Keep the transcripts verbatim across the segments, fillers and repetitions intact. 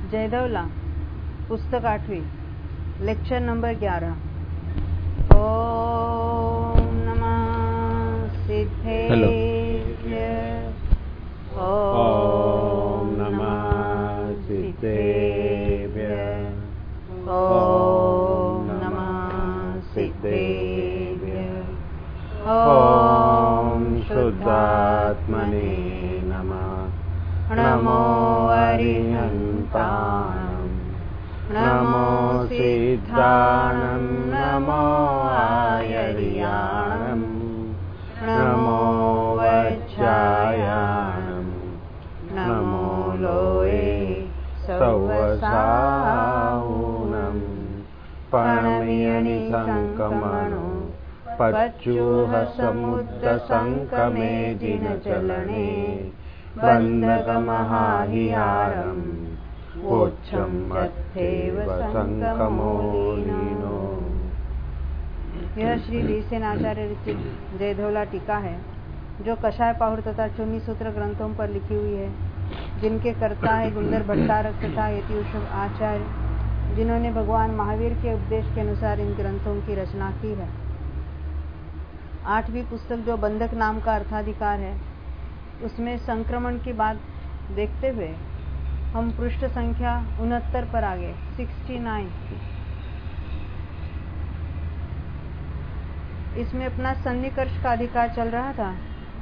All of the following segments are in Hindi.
जयधवला, पुस्तक आठवीं, लेक्चर नंबर ग्यारह। ओम नमः सिद्धेभ्य, ओम नमः सिद्धेभ्य, ओम नमः सिद्धेभ्य, ओम शुद्धात्मने नमः। नमो अरिहन्ताणं, नमो सिद्धानं, नमो आयर्याणं, नमो वज्रायाणं, नमो लोये सौवसाहुनं, पणमियनिसङ्कमणो पच्चूह समुद्रसङ्कमे जिनचलने, बन्धकमहाहिहारं वोच्छं अथैव संकमो लीनो। यह श्री वीरसेन आचार्य रचित जयधवला टीका है, जो कषाय पाहुर तथा चूनी सूत्र ग्रंथों पर लिखी हुई है, जिनके कर्ता है गुंदर भट्टारक तथा यतिवृषभ आचार्य, जिन्होंने भगवान महावीर के उपदेश के अनुसार इन ग्रंथों की रचना की है। आठवीं पुस्तक जो बंधक नाम का अर्थाधिकार है, उसमें संक्रमण की बात देखते हुए हम पृष्ठ संख्या उनहत्तर पर आ गए, सिक्सटी नाइन। इसमें अपना सन्निकर्ष का अधिकार चल रहा था।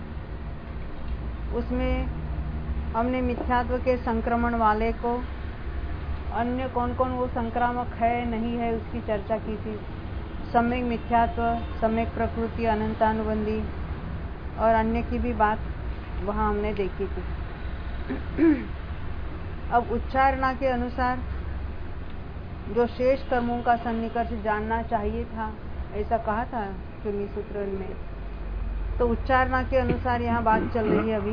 उसमें हमने मिथ्यात्व के संक्रमण वाले को, अन्य कौन कौन वो संक्रामक है नहीं है उसकी चर्चा की थी। सम्यक मिथ्यात्व, सम्यक प्रकृति, अनंतानुबंधी और अन्य की भी बात वहां हमने देखी थी। अब उच्चारणा के अनुसार जो शेष कर्मों का सन्निकर्ष जानना चाहिए था, ऐसा कहा था चूनी सूत्र में, तो उच्चारणा के अनुसार यहाँ बात चल रही है अभी।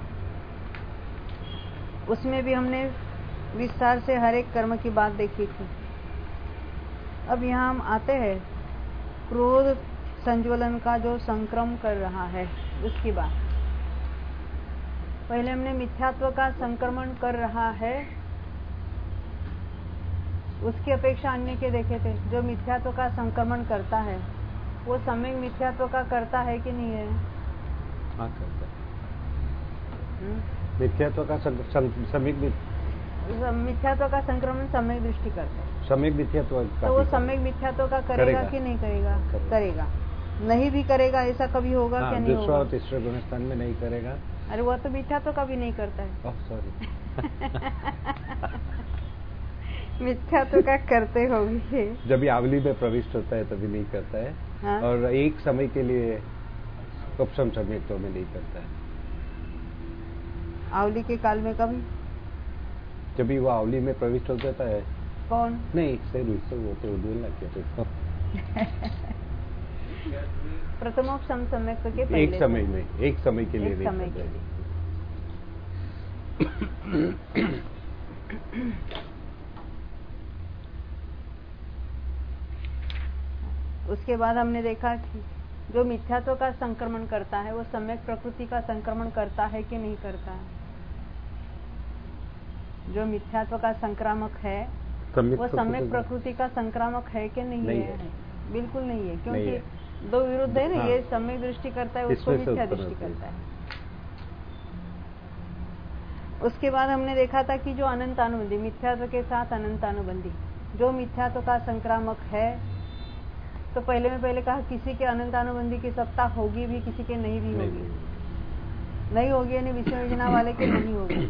उसमें भी हमने विस्तार से हर एक कर्म की बात देखी थी। अब यहाँ हम आते हैं क्रोध संज्वलन का जो संक्रम कर रहा है उसकी बात। पहले हमने मिथ्यात्व का संक्रमण कर रहा है, उसकी अपेक्षा अन्य के देखे थे। जो मिथ्यात्व का संक्रमण करता है वो सम्यक मिथ्यात्व का करता है कि नहीं है? हाँ, करता है। मिथ्यात्व का सम्यक मिथ्यात्व का संक्रमण सम्यक दृष्टि करता है। सम्यक मिथ्यात्व तो वो सम्यक मिथ्यात्व का करेगा, करेगा कि नहीं करेगा? करेगा, करेगा। नहीं भी करेगा ऐसा कभी होगा? हाँ, क्या नहीं होगा? दूसरा तीसरे गुणस्थान में नहीं करेगा। अरे वो तो मिथ्यात्व का भी नहीं करता है। Oh sorry. मिथ्यात्व का करते होंगे। जब ये आवली में प्रविष्ट होता है तभी नहीं करता है। हाँ? और एक समय के लिए उपशम सम्यक्त्व में नहीं करता है। आवली के काल में कभी? जब भी वो आवली में प्रविष्ट हो जाता है। कौन? नहीं, से रुई वो तो उर्दू लग गया तो प्रथमोपशम सम्यक्त्व के पहले एक समय में, एक समय के लिए एक नहीं समय के लिए। उसके बाद हमने देखा कि जो मिथ्यात्व का संक्रमण करता है वो सम्यक प्रकृति का संक्रमण करता है कि नहीं करता है? जो मिथ्यात्व का संक्रामक है वो सम्यक प्रकृति का संक्रामक है कि नहीं, नहीं है? है बिल्कुल नहीं है, क्योंकि नहीं है। दो विरुद्ध है ना। हाँ। ये सम्यक दृष्टि करता है, उसको मिथ्या दृष्टि करता है। उसके बाद हमने देखा था कि जो अनंतानुबंधी, मिथ्यात्व के साथ अनंतानुबंधी, जो मिथ्यात्व का संक्रामक है, तो पहले में पहले कहा किसी के अनंतानुबंधी की सत्ता होगी भी, किसी के नहीं भी होगी। नहीं होगी यानी विषय योजना वाले के नहीं होगी।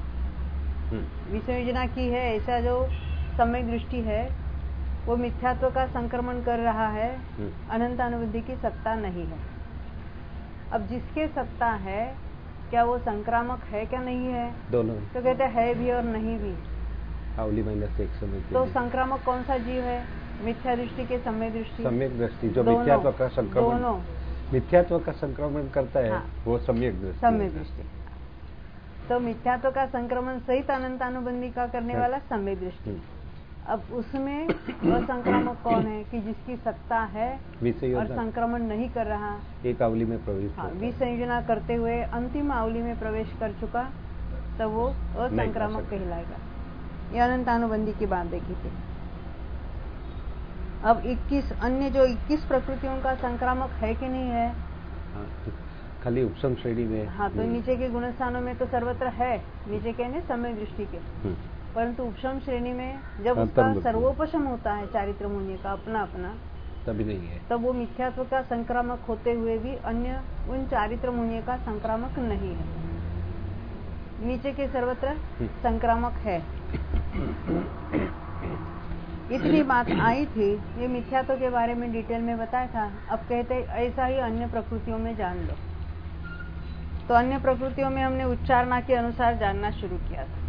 विषय योजना की है ऐसा जो सम्यक दृष्टि है वो मिथ्यात्व का संक्रमण कर रहा है, अनंतानुबंधी की सत्ता नहीं है। अब जिसके सत्ता है क्या वो संक्रामक है क्या नहीं है? दोनों। तो कहते है भी और नहीं भी। आवली माइनस एक समय तो संक्रामक कौन सा जीव है? मिथ्या दृष्टि के सम्यक दृष्टि? सम्यक दृष्टि जो मिथ्यात्व का संक्रमण, दोनों मिथ्यात्व का संक्रमण करता है। हाँ। वो सम्यक दृष्टि। सम्यक दृष्टि। तो मिथ्यात्व का संक्रमण सहित अनंतानुबंधी का करने हाँ। वाला सम्यक दृष्टि। अब उसमें वह संक्रामक कौन है कि जिसकी सत्ता है और संक्रमण नहीं कर रहा, एक आवली में प्रवेश, हाँ, विसंयोजना करते हुए अंतिम आवली में प्रवेश कर चुका, तब वो असंक्रामक कहलाएगा। ये अनंतानुबंधी की बात देखी थी। अब इक्कीस अन्य जो इक्कीस प्रकृतियों का संक्रामक है कि नहीं है? हाँ, तो खाली उपशम श्रेणी में। हाँ, तो नीचे के गुणस्थानों में तो सर्वत्र है, नीचे के नहीं सम्यक दृष्टि के, परंतु उपशम श्रेणी में जब उसका सर्वोपशम होता है चारित्र मुनि का अपना अपना, तभी नहीं है, तब वो मिथ्यात्व का संक्रामक होते हुए भी अन्य उन चारित्र मुनि का संक्रामक नहीं है। नीचे के सर्वत्र संक्रामक है। इतनी बात आई थी, ये मिथ्यात्व के बारे में डिटेल में बताया था। अब कहते ऐसा ही अन्य प्रकृतियों में जान लो। तो अन्य प्रकृतियों में हमने उच्चारणा के अनुसार जानना शुरू किया था।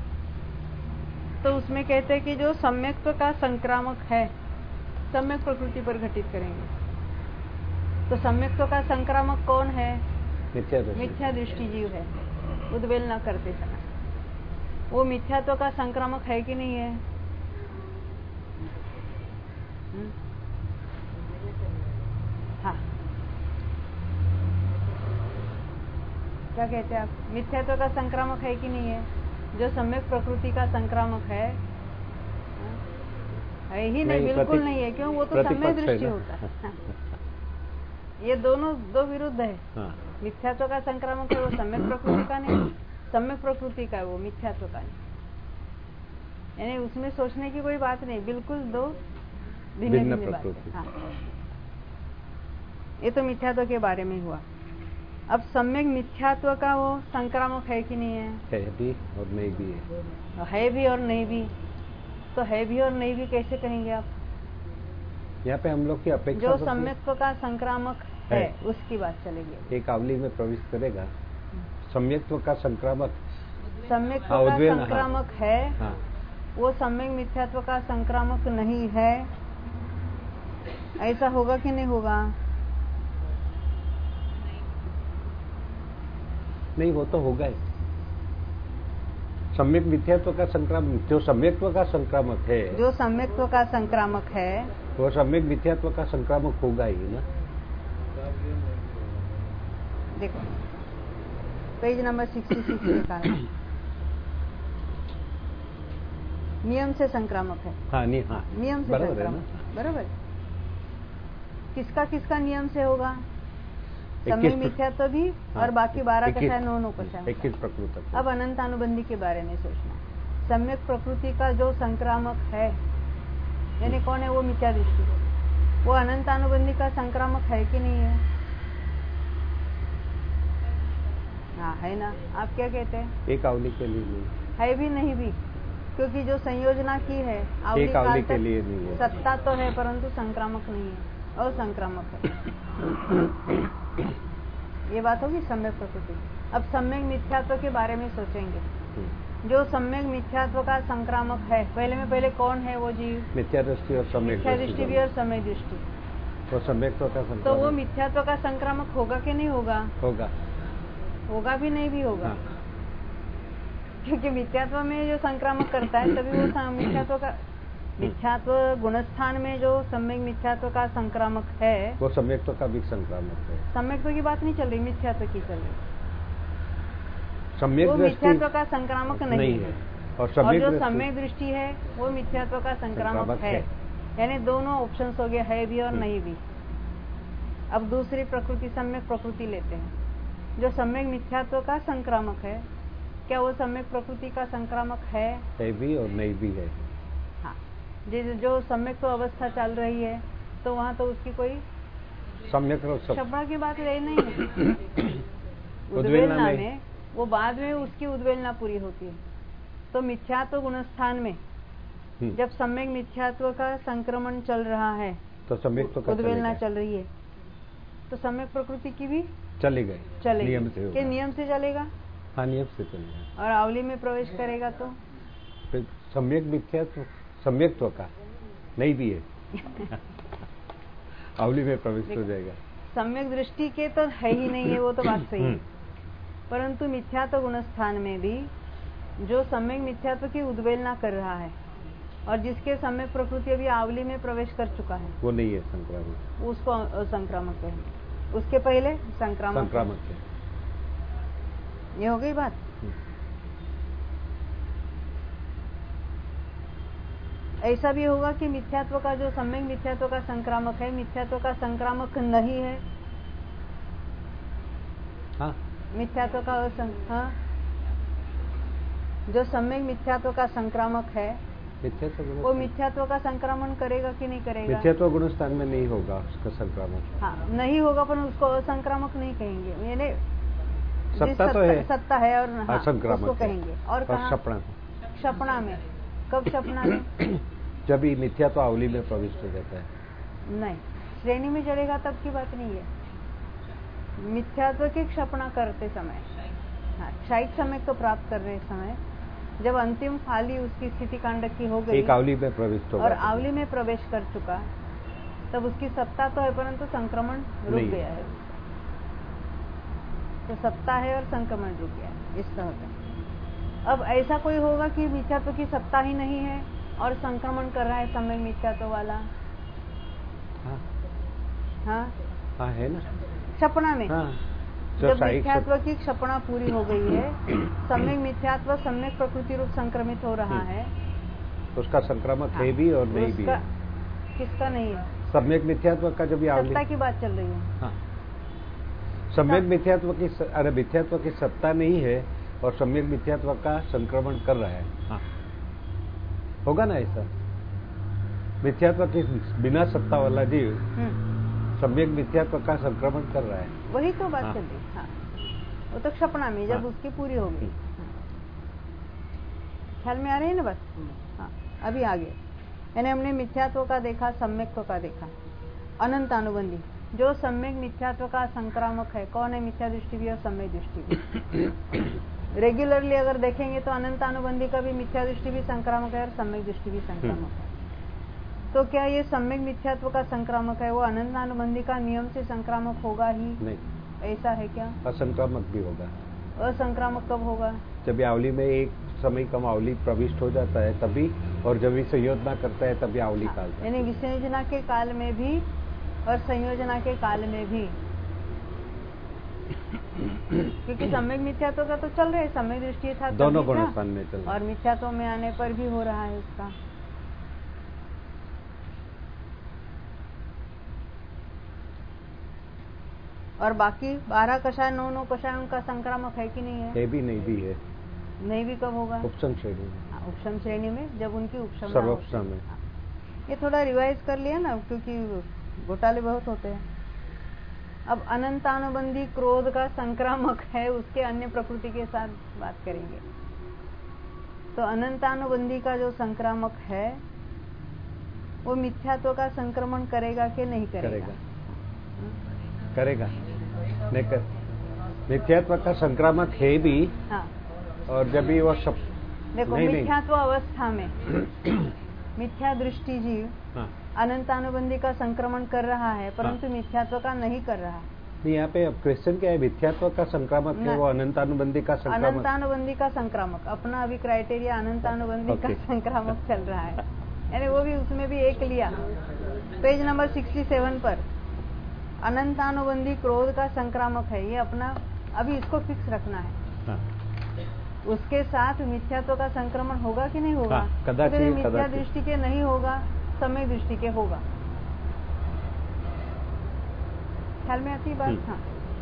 तो उसमें कहते कि जो सम्यक्त्व का संक्रामक है, सम्यक प्रकृति पर घटित करेंगे। तो सम्यक्त्व का संक्रामक कौन है? मिथ्या दृष्टि जीव है, उद्वेल न करते समय। वो मिथ्यात्व का संक्रामक है कि नहीं है? हाँ, क्या कहते हैं आप? मिथ्यात्व का संक्रामक है कि नहीं है? जो सम्यक प्रकृति का संक्रामक है, है ही नहीं, नहीं बिल्कुल नहीं है। क्यों? वो तो सम्यक दृष्टि होता है। ये दोनों दो विरुद्ध है। हाँ। मिथ्यात्व का संक्रामक है वो सम्यक प्रकृति का नहीं, सम्यक प्रकृति का है वो मिथ्यात्व का नहीं। यानी उसमें सोचने की कोई बात नहीं, बिल्कुल दो भिन्न भिन्न बातें। हाँ। ये तो मिथ्यात्व के बारे में हुआ। अब सम्यक मिथ्यात्व का वो संक्रामक है कि नहीं है? है भी और नहीं भी है। है भी और नहीं भी। तो है भी और नहीं भी कैसे कहेंगे आप? यहाँ पे हम लोग की अपेक्षा जो सम्यक्त्व का संक्रामक है, है उसकी बात चलेगी। एक आवली में प्रवेश करेगा। सम्यक्त्व का संक्रामक, सम्यक्त्व का संक्रामक है। हाँ। वो सम्यक मिथ्यात्व का संक्रामक नहीं है। ऐसा होगा कि नहीं होगा? नहीं, वो तो होगा ही। सम्यक मिथ्यात्व का संक्रामक, जो सम्यक्त्व का संक्रामक है, जो सम्यक्त्व का संक्रामक है, वो सम्यक मिथ्यात्व का संक्रामक होगा ही ना। देखो पेज नंबर सिक्सटी सिक्स लिखा है, नियम से संक्रामक है। हाँ, नहीं, हाँ, नियम से संक्रामक, बराबर। किसका किसका नियम से होगा? सम्यक मिथ्यात्व भी। हाँ, और बाकी बारह कषाय नौ नौ कषाय। इक्कीस प्रकृति। अब अनंतानुबंधी के बारे में सोचना। सम्यक प्रकृति का जो संक्रामक है, यानी कौन है? वो मिथ्या दृष्टि। वो अनंतानुबंधी का संक्रामक है कि नहीं है? हाँ, है ना। आप क्या कहते हैं? एक आवली के लिए नहीं है भी नहीं भी, क्योंकि जो संयोजना की है आवली काल के लिए नहीं है। सत्ता तो है परंतु संक्रामक नहीं है, असंक्रामक है। ये बात होगी सम्यक प्रकृति। अब सम्यक मिथ्यात्व के बारे में सोचेंगे। जो सम्यक मिथ्यात्व का संक्रामक है, पहले में पहले कौन है वो जीव? मिथ्या दृष्टि और सम्यक मिथ्या दृष्टि भी और सम्यक दृष्टि। वो सम्यक्त्व का संक्रामक, तो वो मिथ्यात्व का संक्रामक होगा कि नहीं होगा? होगा। होगा भी नहीं भी होगा। हाँ। क्योंकि मिथ्यात्व में जो संक्रामक करता है तभी वो मिथ्यात्व का, मिथ्यात्व गुणस्थान में जो सम्यक मिथ्यात्व का संक्रामक है, वो सम्यक्त्व का भी संक्रामक है। सम्यक्त्व की बात नहीं चल रही, मिथ्यात्व की चल रही। सम्यक वो मिथ्यात्व का संक्रामक नहीं, नहीं है। और, और जो सम्यक दृष्टि है वो मिथ्यात्व का संक्रामक है, है। यानी दोनों ऑप्शंस हो गए, है भी और नहीं भी। अब दूसरी प्रकृति सम्यक प्रकृति लेते हैं। जो सम्यक मिथ्यात्व का संक्रामक है, क्या वो सम्यक प्रकृति का संक्रामक है? है भी और नहीं भी है। हाँ, जो सम्यक तो अवस्था चल रही है तो वहाँ तो उसकी कोई सम्यक क्षमा की बात रही नहीं है। उद्वेलना में वो बाद में उसकी उद्वेलना पूरी होती है। तो मिथ्यात्व गुणस्थान में जब सम्यक मिथ्यात्व का संक्रमण चल रहा है तो सम्यक उद्वेलना चल रही है, तो सम्यक प्रकृति की भी चली गई, चलेगी। नियम से के नियम से चलेगा। हाँ, नियम से चलेगा। और आवली में प्रवेश करेगा तो सम्यक मिथ्यात्व सम्यक्त्व का नहीं भी है। आवली में प्रवेश हो जाएगा। सम्यक दृष्टि के तो है ही नहीं है, वो तो बात सही है। परंतु मिथ्यात्व गुणस्थान में भी जो सम्यक मिथ्यात्व की उद्वेलना कर रहा है और जिसके सम्यक प्रकृति अभी आवली में प्रवेश कर चुका है, वो नहीं है संक्रामक, उसको असंक्रामक है। उसके पहले संक्रामक संक्रामक है। ये हो गई बात। ऐसा भी होगा कि मिथ्यात्व का जो सम्यक मिथ्यात्व का संक्रामक है, मिथ्यात्व का संक्रामक नहीं है। हाँ, मिथ्यात्व का हाँ, जो सम्यक मिथ्यात्व का संक्रामक है मिथ्यात्व वो मिथ्यात्व का संक्रमण करेगा कि नहीं करेगा? मिथ्यात्व गुण स्थान में नहीं होगा उसका संक्रामक। हाँ, नहीं होगा, पर उसको असंक्रामक नहीं कहेंगे। यानी सत्ता तो है, सत्ता है और हाँ, असंक्रामक उसको कहेंगे। और कहाँ? क्षपणा। क्षपणा में कब? क्षपणा में जब ही मिथ्यात्व आवली में प्रविष्ट हो जाता है। नहीं, श्रेणी में चढ़ेगा तब की बात नहीं है। मिथ्यात्व की क्षपणा करते समय, हाँ, क्षायिक समय को प्राप्त कर रहे समय, जब अंतिम फाली उसकी स्थिति कांड की हो गई, एक आवली में प्रविष्ट हो और आवली में प्रवेश कर चुका, तब उसकी सत्ता तो है परंतु संक्रमण रुक गया है। तो सत्ता है और संक्रमण रुक गया है, इस तरह का। अब ऐसा कोई होगा कि मिथ्यात्व की सत्ता ही नहीं है और संक्रमण कर रहा है समय मिथ्यात्व वाला? हाँ, हाँ, हाँ है ना, क्षपणा में। हाँ, जब मिथ्यात्व की क्षपणा पूरी हो गई है, सम्यक मिथ्यात्व सम्यक प्रकृति रूप संक्रमित हो रहा है, उसका संक्रामक है भी और नहीं भी है। किसका नहीं है? सम्यक मिथ्यात्व का जब सत्ता की बात चल रही है। हाँ, सम्यक मिथ्यात्व की अरे मिथ्यात्व की सत्ता नहीं है और सम्यक मिथ्यात्व का संक्रमण कर रहा है। हाँ, होगा ना ऐसा? मिथ्यात्व की बिना सत्ता वाला जीव सम्यक मिथ्यात्व का संक्रमण कर रहा है, वही तो बात हाँ। चल रही। हाँ, वो तो क्षपणा में जब हाँ। उसकी पूरी हो गई। ख्याल में आ रही है ना बस? हाँ, अभी आगे यानी हमने मिथ्यात्व का देखा, सम्यक्त्व का देखा, अनंत अनुबंधी। जो सम्यक मिथ्यात्व का संक्रामक है, कौन है? मिथ्या दृष्टि भी और सम्यक दृष्टि भी। रेगुलरली अगर देखेंगे तो अनंत अनुबंधी का भी मिथ्या दृष्टि भी संक्रामक है और सम्यक दृष्टि भी संक्रामक है। तो क्या ये सम्यक मिथ्यात्व का संक्रामक है, वो अनंत अनुबंधी का नियम से संक्रामक होगा ही? नहीं, ऐसा है क्या? असंक्रामक भी होगा। असंक्रामक कब होगा? जब आवली में एक समय कम आवली प्रविष्ट हो जाता है तभी, और जब संयोजना करता है तभी आवली हाँ, कालता है। यानी विसंयोजना के काल में भी और संयोजना के काल में भी। क्योंकि सम्यक मिथ्यात्व का तो चल रहा है, सम्यक दृष्टि था दोनों गुण स्थान में चल रहा है, और मिथ्यात्व में आने पर भी हो रहा है उसका। और बाकी बारह कषाय नौ नौ कषाय उनका संक्रामक है कि नहीं है? है भी, नहीं भी है। नहीं भी कब होगा? उपशम श्रेणी में। उपशम श्रेणी में, जब उनकी उपशम सर्वोपशम में। ये थोड़ा रिवाइज कर लिया ना, क्योंकि घोटाले बहुत होते हैं। अब अनंतानुबंधी क्रोध का संक्रामक है, उसके अन्य प्रकृति के साथ बात करेंगे। तो अनंतानुबंधी का जो संक्रामक है वो मिथ्यात्व का संक्रमण करेगा कि नहीं करेगा? करेगा, करेगा। नहीं कर, मिथ्यात्व का संक्रामक है भी। हाँ। और जब भी वो सब देखो, मिथ्यात्व अवस्था में मिथ्या दृष्टि जीव हाँ। अनंतानुबंधी का संक्रमण कर रहा है, परंतु हाँ। मिथ्यात्व का नहीं कर रहा। नहीं, यहाँ पे क्वेश्चन क्या है? मिथ्यात्व का संक्रामक है, वो अनंतानुबंधी का संक्रामक। अनंतानुबंधी का संक्रामक, अपना अभी क्राइटेरिया अनंतानुबंधी का संक्रामक चल रहा है। यानी वो भी, उसमें भी एक लिया, पेज नंबर सड़सठ पर अनंतानुबंधी क्रोध का संक्रामक है, ये अपना अभी इसको फिक्स रखना है। हाँ। उसके साथ मिथ्यात्व का संक्रमण होगा कि नहीं होगा? हाँ, कदाचित, तो मिथ्या दृष्टि के नहीं होगा, समय दृष्टि के होगा। ख्याल में आती बात? हाँ।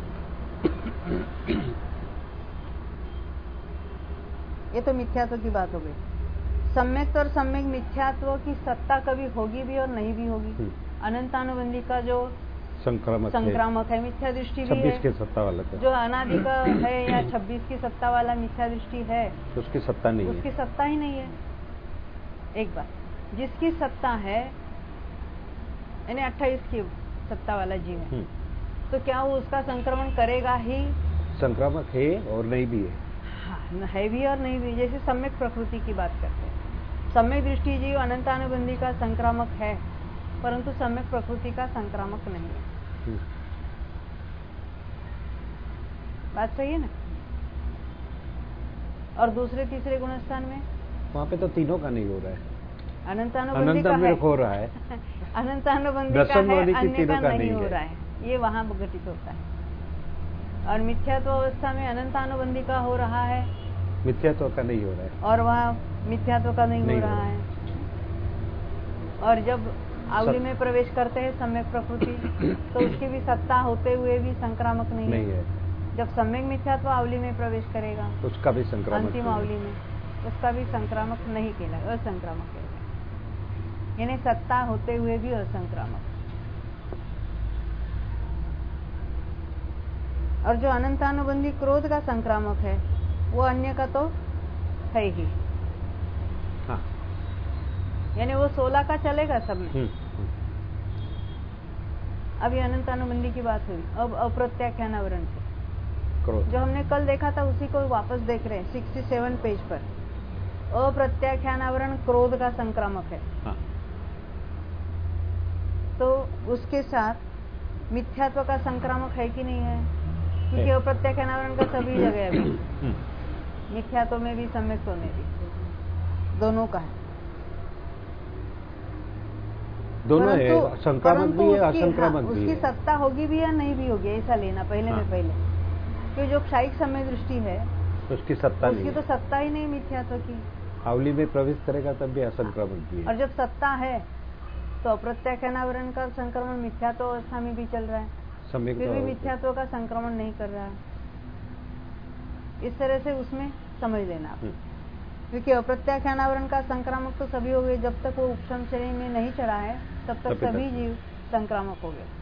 ये तो मिथ्यात्व की बात हो गई। सम्यक और सम्यक मिथ्यात्व की सत्ता कभी होगी भी और नहीं भी होगी। अनंतानुबंधी का जो संक्रामक संक्रामक है, मिथ्या दृष्टि भी है, छब्बीस की सत्ता वाला था। जो अनादि का है या छब्बीस की सत्ता वाला मिथ्या दृष्टि है, उसकी सत्ता नहीं उसकी है। सत्ता ही नहीं है। एक बात, जिसकी सत्ता है यानी अट्ठाईस की सत्ता वाला जीव है, तो क्या वो उसका संक्रमण करेगा ही? संक्रामक है और नहीं भी है। हाँ, है भी और नहीं भी। जैसे सम्यक प्रकृति की बात करते हैं, सम्यक दृष्टि जीव अनंतानुबंधी का संक्रामक है, परंतु सम्यक प्रकृति का संक्रामक नहीं है। बात सही है ना? और दूसरे तीसरे गुणस्थान में वहाँ पे तो तीनों का नहीं हो रहा है, अनंतानुबंधी का है, हो रहा है अनंतानुबंधी का है, अन्य का नहीं हो रहा है, ये वहाँ घटित होता है। और मिथ्यात्व अवस्था में अनंतानुबंधी का हो रहा है, मिथ्यात्व का नहीं हो रहा है, और वहाँ मिथ्यात्व का नहीं, नहीं हो रहा है। और जब आवली में प्रवेश करते हैं सम्यक प्रकृति, तो उसकी भी सत्ता होते हुए भी संक्रामक नहीं, नहीं है। है। जब सम्यक मिथ्यात्व आवली में प्रवेश करेगा, उसका भी संक्रामक, अंतिम आवली में, उसका भी संक्रामक नहीं कहलाएगा, असंक्रामक कहलाएगा। यानी सत्ता होते हुए भी असंक्रामक। और जो अनंतानुबंधी क्रोध का संक्रामक है, वो अन्य का तो है ही। हाँ। यानी वो सोलह का चलेगा सब में। हम्म, हम्म। अभी अनंतानुबंधी की बात हुई, अब अप्रत्याख्यानावरण से क्रोध जो हमने कल देखा था उसी को वापस देख रहे हैं सड़सठ पेज पर। अप्रत्याख्यानावरण क्रोध का संक्रामक है। हाँ। तो उसके साथ मिथ्यात्व का संक्रामक है कि नहीं है? क्योंकि अप्रत्याख्यानावरण का सभी जगह है, मिथ्यात्व में भी सम्यक्त्व में भी, दोनों का है। दोनों है, संक्रामक भी है, असंक्रामक भी है। उसकी सत्ता होगी भी या नहीं भी होगी, ऐसा लेना पहले हाँ। में पहले। क्योंकि जो क्षायिक समय दृष्टि है, उसकी सत्ता नहीं, उसकी तो सत्ता ही नहीं मिथ्यात्व की। आवली में प्रवेश करेगा तब भी असंक्रामक भी है। और जब सत्ता है तो अप्रत्याख्यानावरण का संक्रमण मिथ्यात्व अवस्था में भी चल रहा है, फिर भी मिथ्यात्व का संक्रमण नहीं कर रहा है। इस तरह से उसमें समझ लेना आप। क्योंकि अप्रत्याख्यानावरण का संक्रामक तो सभी हो गए, जब तक वो उपशम श्रेणी में नहीं चढ़ा है तब तक सभी जीव संक्रामक हो गए।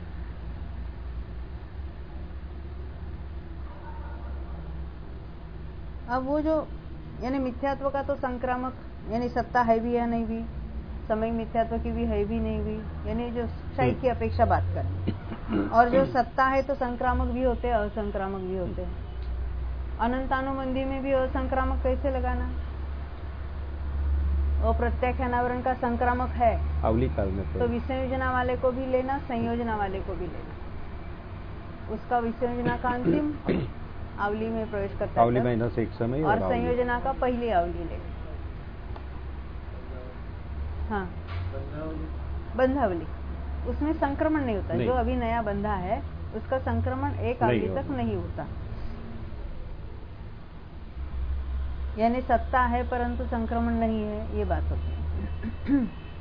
अब वो जो यानी मिथ्यात्व का तो संक्रामक, यानी सत्ता है भी या नहीं भी, समय मिथ्यात्व की भी है भी नहीं भी, यानी जो क्षयिक की अपेक्षा बात करें। और जो सत्ता है तो संक्रामक भी होते हैं, असंक्रामक भी होते हैं। अनंतानुबंधी में भी असंक्रामक कैसे लगाना? अप्रत्याख्यानावरण का संक्रामक है आवली काल में तो विसंयोजना वाले को भी लेना, संयोजना वाले को भी लेना। उसका विसंयोजना का अंतिम आवली में प्रवेश करता आवली माइनस एक समय और संयोजना का पहली आवली ले। हाँ, बंधावली, उसमें संक्रमण नहीं होता। नहीं। जो अभी नया बंधा है उसका संक्रमण एक आवली तक नहीं होता। यानी सत्ता है परंतु संक्रमण नहीं है, ये बात होती है।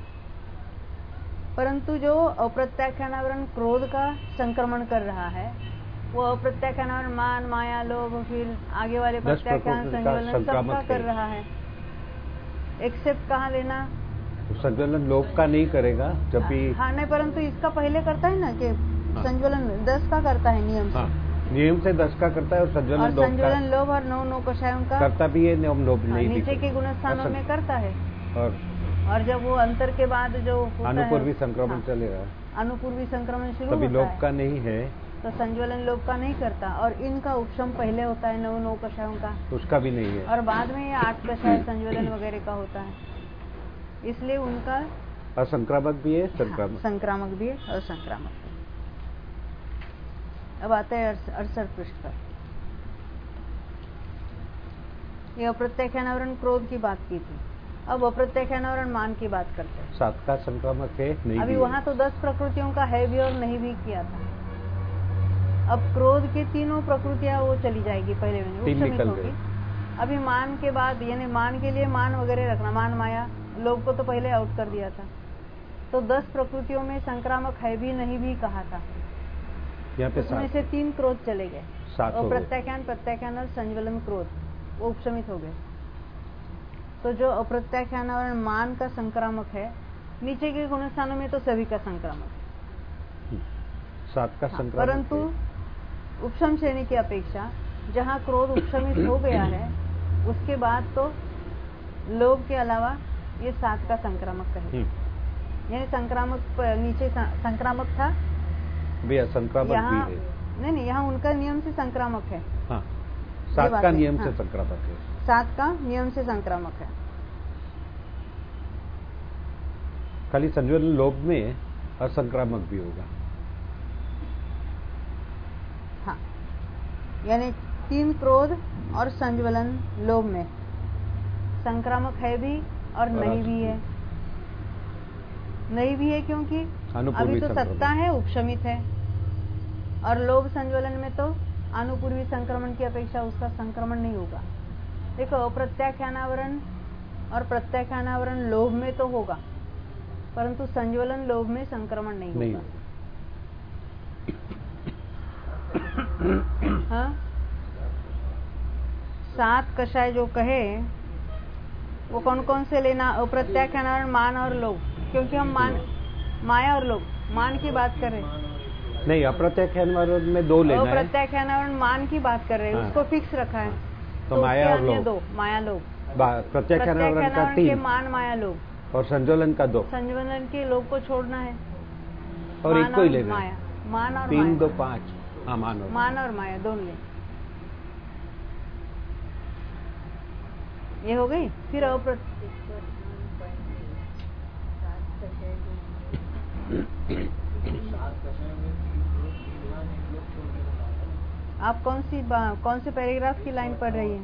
परंतु जो अप्रत्याख्यानावरण क्रोध का संक्रमण कर रहा है, वो अप्रत्याख्यानावरण मान, माया, लोभ, फिर आगे वाले प्रत्याख्यान, संज्वलन सबका कर रहा है। एक्सेप्ट कहाँ लेना? संज्वलन लोभ का नहीं करेगा जब भी। हाँ नहीं, परंतु इसका पहले करता है ना कि हाँ। संज्वलन दस का करता है नियम से। हाँ। नियम से दस का करता है और संज्वलन और संज्वलन लोभ और नौ नौ कषायों का करता भी है, नियम लोभ नहीं। नीचे के गुणस्थानों में करता है। और और जब वो अंतर के बाद जो अनुपूर्वी संक्रमण चलेगा, अनुपूर्वी संक्रमण शुरू तभी लोभ का नहीं है तो संज्वलन लोभ का नहीं करता। और इनका उपशम पहले होता है नौ नौ कषायों का, उसका भी नहीं है। और बाद में ये आठ कषाय संज्वलन वगैरह का होता है, इसलिए उनका असंक्रामक भी है, संक्रामक संक्रामक भी है, असंक्रामक भी। अब आते हैं अड़सठ पृष्ठ पर। ये अप्रत्याख्यानावरण क्रोध की बात की थी, अब अप्रत्याख्यानावरण मान की बात करते हैं। सात का संक्रामक है, नहीं अभी वहां तो दस प्रकृतियों का है भी और नहीं भी किया था। अब क्रोध की तीनों प्रकृतियां वो चली जाएगी, पहले उपशमित होगी। अभी मान के बाद, यानी मान के लिए मान वगैरह रखना, मान माया लोभ को तो पहले आउट कर दिया था। तो दस प्रकृतियों में संक्रामक है भी नहीं भी कहा था। यहाँ पे उसमें से तीन क्रोध चले गए, और प्रत्याख्यान, प्रत्याख्यान और संज्वलन क्रोध, वो उपशमित हो गए। तो जो अप्रत्याख्यानावरण मान का संक्रामक है, नीचे के गुणस्थानों में तो सभी का संक्रामक है, सात का संक्रामक। परंतु उपशम श्रेणी की अपेक्षा जहाँ क्रोध उपशमित हो गया है, उसके बाद तो लोभ के अलावा ये सात का संक्रामक है। यानी संक्रामक नीचे संक्रामक था, भी संक्रामक भी है। नहीं नहीं, यहाँ उनका नियम से संक्रामक है। हाँ, सात का नियम हाँ। से संक्रामक है। सात का नियम से संक्रामक है। खाली संज्वलन लोभ में असंक्रामक भी होगा। हाँ, यानी तीन क्रोध और संज्वलन लोभ में संक्रामक है भी और, और नहीं भी है। नहीं भी है क्योंकि अभी तो सत्ता है, उपशमित है। और लोभ संज्वलन में तो अनुपूर्वी संक्रमण की अपेक्षा उसका संक्रमण नहीं होगा। देखो, अप्रत्याख्यानावरण और प्रत्याख्यानावरण लोभ में तो होगा, परंतु संज्वलन लोभ में संक्रमण नहीं, नहीं होगा। हाँ, सात कषाय जो कहे वो कौन कौन से लेना? अप्रत्याख्यान, मान और लोभ, क्योंकि हम मान, माया और लोभ, मान की बात कर रहे हैं। नहीं, अप्रत्याख्यान में दो लेना है। अप्रत्याख्यान और मान की बात कर रहे हैं, हाँ। उसको फिक्स रखा है। हाँ। तो, तो माया और लोभ, दो, माया लोभ, प्रत्याख्यान का के तीन, मान माया लोभ, और संज्वलन का दो, संज्वलन के लोभ को छोड़ना है और एक को ही लेना माया, है। मान और तीन माया। दो पाँच। हाँ, मान और मान और माया दोनों ले। ये हो गई। फिर अप्र आप कौन सी कौन से पैराग्राफ की लाइन पढ़ रही हैं?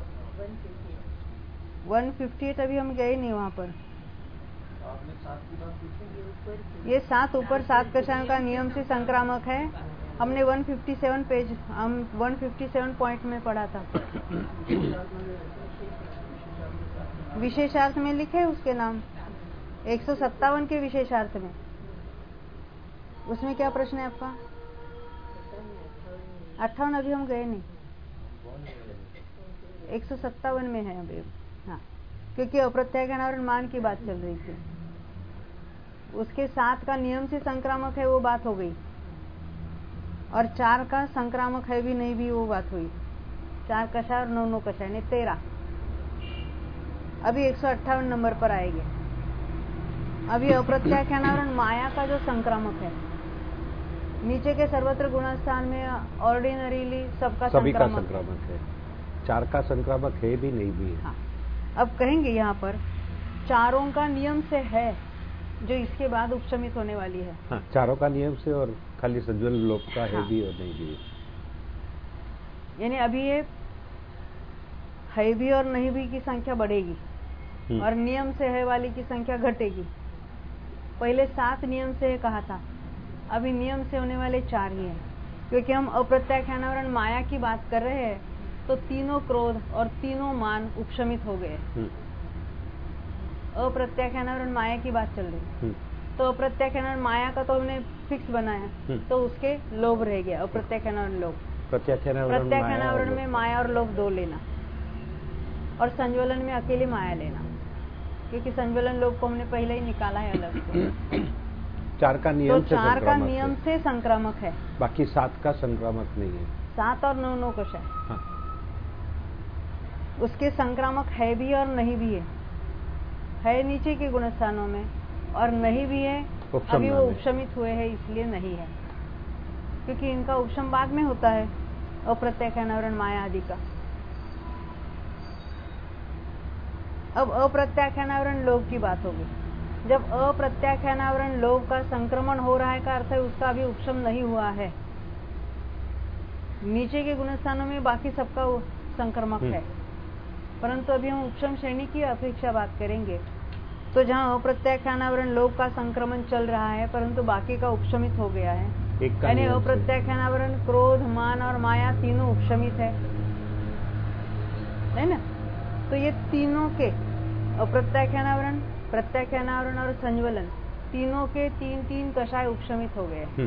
एक सौ अट्ठावन। अभी हम गए नहीं वहां पर। ये सात ऊपर सात कषायों का नियम से संक्रामक है। हमने एक सौ सत्तावन पेज, हम एक सौ सत्तावन पॉइंट में पढ़ा था। विशेषार्थ में लिखे उसके नाम, एक सौ सत्तावन के विशेषार्थ में। उसमें क्या प्रश्न है आपका? अट्ठावन अभी हम गए नहीं, एक सौ सत्तावन में है अभी। हाँ, क्योंकि अप्रत्याख्यान और मान की बात चल रही थी। उसके सात का नियम से संक्रामक है वो बात हो गई, और चार का संक्रामक है भी नहीं भी वो बात हुई। चार कषाय और नौ नौ कषाय ने तेरह। अभी एक सौ अट्ठावन नंबर पर आएंगे। अभी अप्रत्याख्यान और माया का जो संक्रामक है, नीचे के सर्वत्र गुणस्थान में ऑर्डिनरीली सबका सभी का संक्रामक, संक्रामक है। चार का संक्रामक है भी नहीं भी है। हाँ। अब कहेंगे यहाँ पर चारों का नियम से है जो इसके बाद उपशमित होने वाली है। हाँ, चारों का नियम से, और खाली संज्वलन लोभ का है हाँ। भी और नहीं भी। यानी अभी ये है भी और नहीं भी की संख्या बढ़ेगी और नियम से है वाली की संख्या घटेगी। पहले सात नियम से है कहा था, अभी नियम से होने वाले चार ही हैं, क्योंकि हम अप्रत्याख्यान और माया की बात कर रहे हैं। तो तीनों क्रोध और तीनों मान उपशमित हो गए। अप्रत्याख्यान और माया की बात चल रही, तो अप्रत्याख्यान और माया का तो हमने फिक्स बनाया, तो उसके लोभ रह गया। अप्रत्याख्यान और लोभ, प्रत्याख्यान में माया और लोभ दो लेना, और संज्वलन में अकेले माया लेना, क्योंकि संज्वलन लोभ को हमने पहले ही निकाला है अलग से। चार का नियम तो से चार का संक्रामक नियम है, से संक्रामक है, बाकी सात का संक्रामक नहीं है। सात और नौ नौ कषाय, हाँ। उसके संक्रामक है भी और नहीं भी है। है नीचे के गुणस्थानों में और नहीं भी है, अभी वो उपशमित हुए हैं इसलिए नहीं है, क्योंकि इनका उपशम बाद में होता है अप्रत्याख्यान और माया आदि का। अब अप्रत्याख्यान लोभ की बात होगी। जब अप्रत्याख्यान लोभ का संक्रमण हो रहा है का अर्थ है उसका अभी उपशम नहीं हुआ है। नीचे के गुणस्थानों में बाकी सबका संक्रमक है, परंतु अभी हम उपशम श्रेणी की अपेक्षा बात करेंगे। तो जहाँ अप्रत्याख्यान लोभ का संक्रमण चल रहा है परंतु बाकी का उपशमित हो गया है, यानी अप्रत्याख्यान क्रोध, मान और माया तीनों उपशमित है, है ना। तो ये तीनों के अप्रत्याख्यान, प्रत्याख्यान और संज्वलन तीनों के तीन तीन कषाय उपशमित हो गए।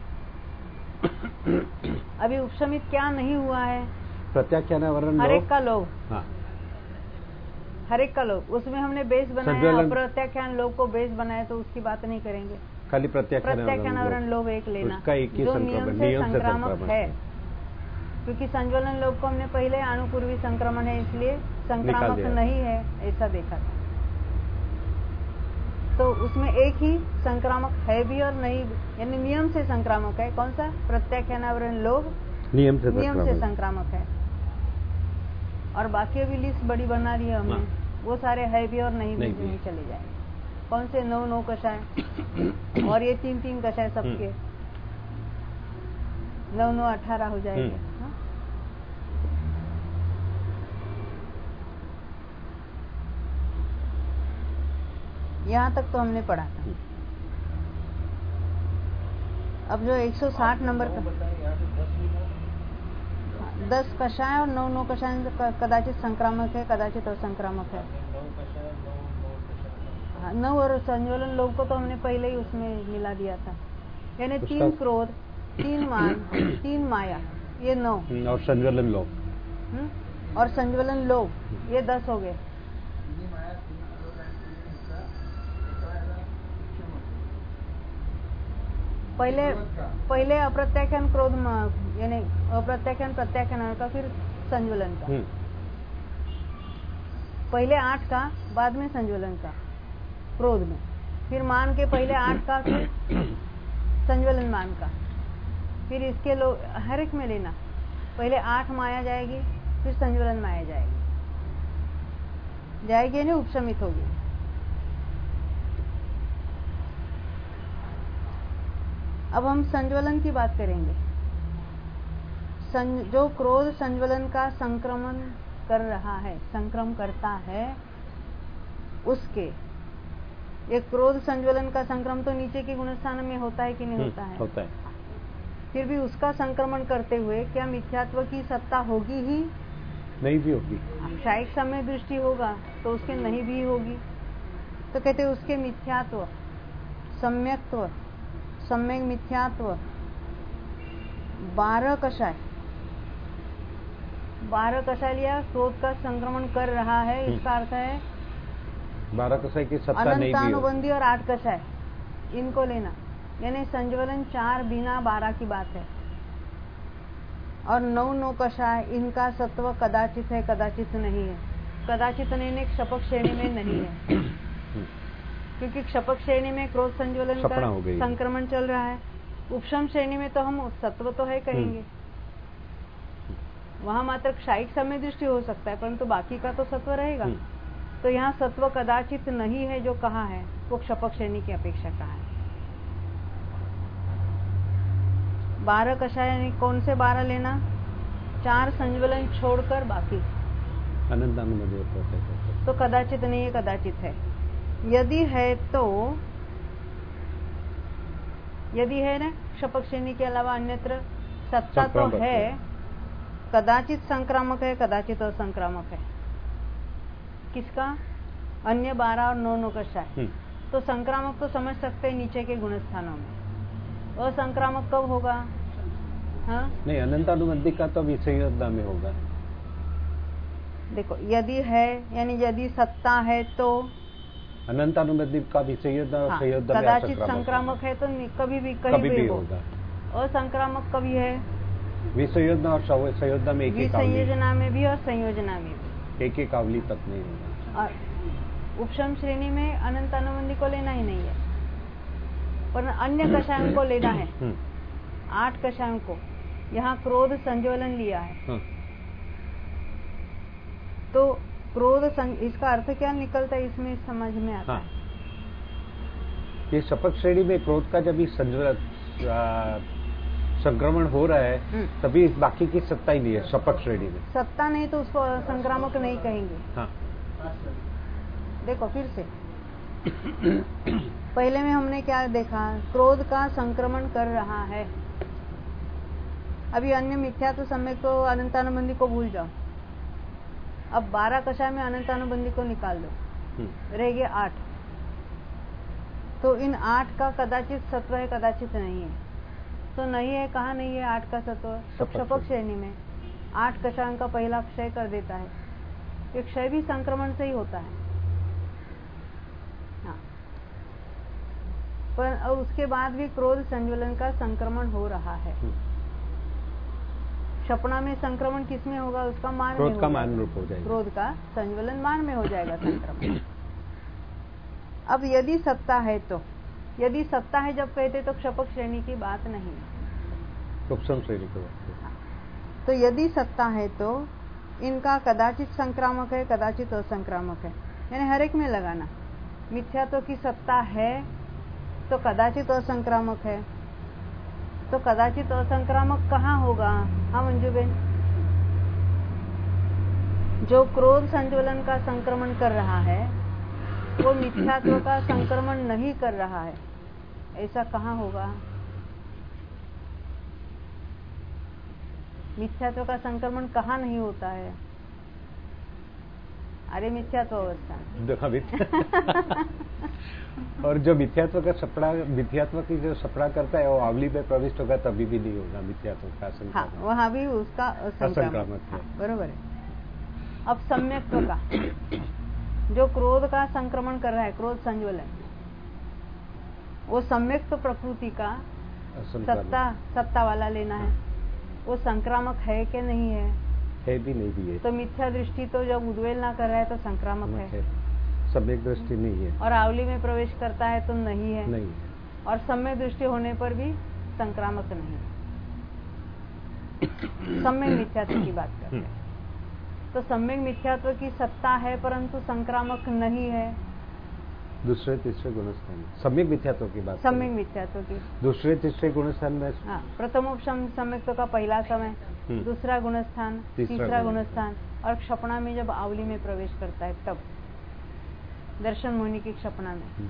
अभी उपशमित क्या नहीं हुआ है? प्रत्याख्यान हर एक का लोभ, हाँ। हर एक का लोभ, उसमें हमने बेस बनाया, अप्रत्याख्यान लोभ को बेस बनाया, तो उसकी बात नहीं करेंगे। खाली प्रत्याख्यान और लोभ एक लेना, उसका एक ही जो नियम से संक्रामक है, क्योंकि संज्वलन लोभ को हमने पहले अनुपूर्वी संक्रमण है इसलिए संक्रामक नहीं है ऐसा देखा था। तो उसमें एक ही संक्रामक है भी और नहीं, यानी नियम से संक्रामक है। कौन सा? प्रत्याख्यान लोभ नियम से नियम से संक्रामक है, और बाकी अभी लिस्ट बड़ी बना रही है हमने, वो सारे है भी और नहीं भी नहीं चले जाएंगे। कौन से? नौ नौ कषाय और ये तीन तीन कषाय सबके नौ नौ अठारह हो जाएंगे। यहाँ तक तो हमने पढ़ा था। अब जो एक सौ साठ नंबर का दस कषाय और नौ नौ कषाय कदाचित संक्रामक है, कदाचित असंक्रामक है। नौ और संज्वलन लोभ को तो हमने पहले ही उसमें मिला दिया था, यानी तीन क्रोध, तीन मान, तीन माया, ये नौ, और संज्वलन लोभ, और संज्वलन लोभ ये दस हो गए। पहले पहले अप्रत्याख्यान क्रोध, यानी अप्रत्याख्यान प्रत्याख्यान का, फिर संज्वलन का, पहले आठ का, बाद में संज्वलन का क्रोध में, फिर मान के पहले आठ का, फिर संज्वलन मान का, फिर इसके लोग हर एक में लेना, पहले आठ माया जाएगी, फिर संज्वलन माया जाएगी, जाएगी नहीं उपशमित होगी। अब हम संज्वलन की बात करेंगे। संज, जो क्रोध संज्वलन का संक्रमण कर रहा है, संक्रम करता है, उसके ये क्रोध संज्वलन का संक्रम तो नीचे के गुणस्थान में होता है कि नहीं होता है? होता है। फिर भी उसका संक्रमण करते हुए क्या मिथ्यात्व की सत्ता होगी ही? नहीं भी होगी। क्षायिक समय दृष्टि होगा तो उसके नहीं भी होगी। तो कहते उसके मिथ्यात्व, सम्यक्त्व, सम्यक मिथ्यात्व, बारह कषाय, बारह कषाय लिया, क्रोध का संक्रमण कर रहा है, इसका अर्थ है बारह कषाय की सत्ता नहीं भी हो। अनंतानुबंधी और आठ कषाय इनको लेना, यानी संज्वलन चार बिना बारह की बात है, और नौ नौ कषाय इनका सत्व कदाचित है, कदाचित नहीं है। कदाचित नहीं, क्षपक श्रेणी में नहीं है, क्योंकि क्षपक श्रेणी में क्रोध संज्वलन का संक्रमण चल रहा है। उपशम श्रेणी में तो हम सत्व तो है कहेंगे, वहां मात्र क्षायिक समय दृष्टि हो सकता है, परंतु बाकी का तो सत्व रहेगा। तो यहाँ सत्व कदाचित नहीं है जो कहा है वो क्षपक श्रेणी की अपेक्षा कहा है। बारह कषाय यानी कौन से बारह लेना? चार संज्वलन छोड़कर बाकी अनंत अनुबंधी तो कदाचित नहीं है, कदाचित है। यदि है तो यदि है ना, क्षपक श्रेणी के अलावा अन्यत्र सत्ता तो है, कदाचित संक्रामक है, कदाचित असंक्रामक है। किसका? अन्य बारह और नौ नौ कषाय। तो संक्रामक तो समझ सकते हैं नीचे के गुणस्थानों में, असंक्रामक कब होगा? हाँ नहीं, अनंतानुबंधी का तो विषयोद्धा में होगा। देखो, यदि है यानी यदि सत्ता है तो अनंतानुबंधी का विषयोद्धा और संयोद्धा में कदाचित संक्रामक है तो कभी भी कहीं कभी भी होगा। असंक्रामक कभी है? विषयोद्धा और संयोद्धा में एक एक संयोजना में भी और संयोजना में भी एक एक कावली तक नहीं होगा। और उपशम श्रेणी में अनंतानुबंधी को लेना ही नहीं है, पर अन्य कषायों को लेना है। आठ कषायों को यहाँ क्रोध संज्वलन लिया है, तो क्रोध इसका अर्थ क्या निकलता है इसमें समझ में आता है। ये शपथ श्रेणी में क्रोध का जब संज्वलन संक्रमण हो रहा है तभी बाकी की सत्ता ही नहीं है। शपथ श्रेणी में सत्ता नहीं तो उसको संक्रामक नहीं कहेंगे। हाँ। देखो फिर से पहले में हमने क्या देखा? क्रोध का संक्रमण कर रहा है। अभी अन्य मिथ्यात्व समय को अनंतानुबंधी को भूल जाओ। अब बारह कषाय में अनंतानुबंधी को निकाल दो, रह गए आठ। तो इन आठ का कदाचित सत्व है, कदाचित नहीं है। तो नहीं है, कहाँ नहीं है आठ का सत्व? तो क्षपक श्रेणी में आठ कषायों का पहला क्षय कर देता है। ये क्षय भी संक्रमण से ही होता है। हाँ, पर और उसके बाद भी क्रोध संज्वलन का संक्रमण हो रहा है। क्षपणा में संक्रमण किसमें होगा? उसका मान में क्रोध का मान रूप हो जाएगा। क्रोध का संज्वलन मान में हो जाएगा संक्रमण। अब यदि सत्ता है तो, यदि सत्ता है जब कहते तो क्षपक श्रेणी की बात नहीं, उपशम श्रेणी की बात। तो यदि सत्ता है तो इनका कदाचित संक्रामक है, कदाचित असंक्रामक है, यानी हर एक में लगाना। मिथ्यात्व की सत्ता है तो कदाचित असंक्रामक है, तो कदाचित असंक्रामक कहाँ होगा? हाँ मंजूबेन, जो क्रोध संज्वलन का संक्रमण कर रहा है वो मिथ्यात्व का संक्रमण नहीं कर रहा है, ऐसा कहाँ होगा? मिथ्यात्व का संक्रमण कहाँ नहीं होता है? अरे मिथ्यात्व अवस्था और जो मिथ्यात्व का सपड़ा मिथ्यात्व की जो सपड़ा करता है वो आवली में प्रविष्ट होगा तभी भी नहीं होगा मिथ्यात्व का संक्रामक। हाँ, वहां भी उसका असंक्रामक है। हाँ, बरोबर है। अब सम्यक्त्व का जो क्रोध का संक्रमण कर रहा है, क्रोध संज्वलन, वो सम्यक्त्व प्रकृति का सत्ता सत्ता वाला लेना है, वो संक्रामक है कि नहीं है? है भी नहीं भी है। तो मिथ्या दृष्टि तो जब उद्वेलना कर रहा है तो संक्रामक है, है। सम्यक दृष्टि नहीं है। और आवली में प्रवेश करता है तो नहीं है, नहीं। और सम्यक दृष्टि होने पर भी संक्रामक नहीं। सम्यक मिथ्यात्व की बात करते हैं तो सम्यक मिथ्यात्व की सत्ता है परंतु संक्रामक नहीं है। दूसरे तीसरे गुणस्थान सम्यक मिथ्यात्व की बात, सम्यक मिथ्यात्व की दूसरे तीसरे गुणस्थान में हाँ, प्रथमोपशम सम्यक्त्व का पहला समय, दूसरा गुणस्थान, तीसरा गुणस्थान, और क्षपणा में जब आवली में प्रवेश करता है तब दर्शन मोहिनी की क्षपणा में।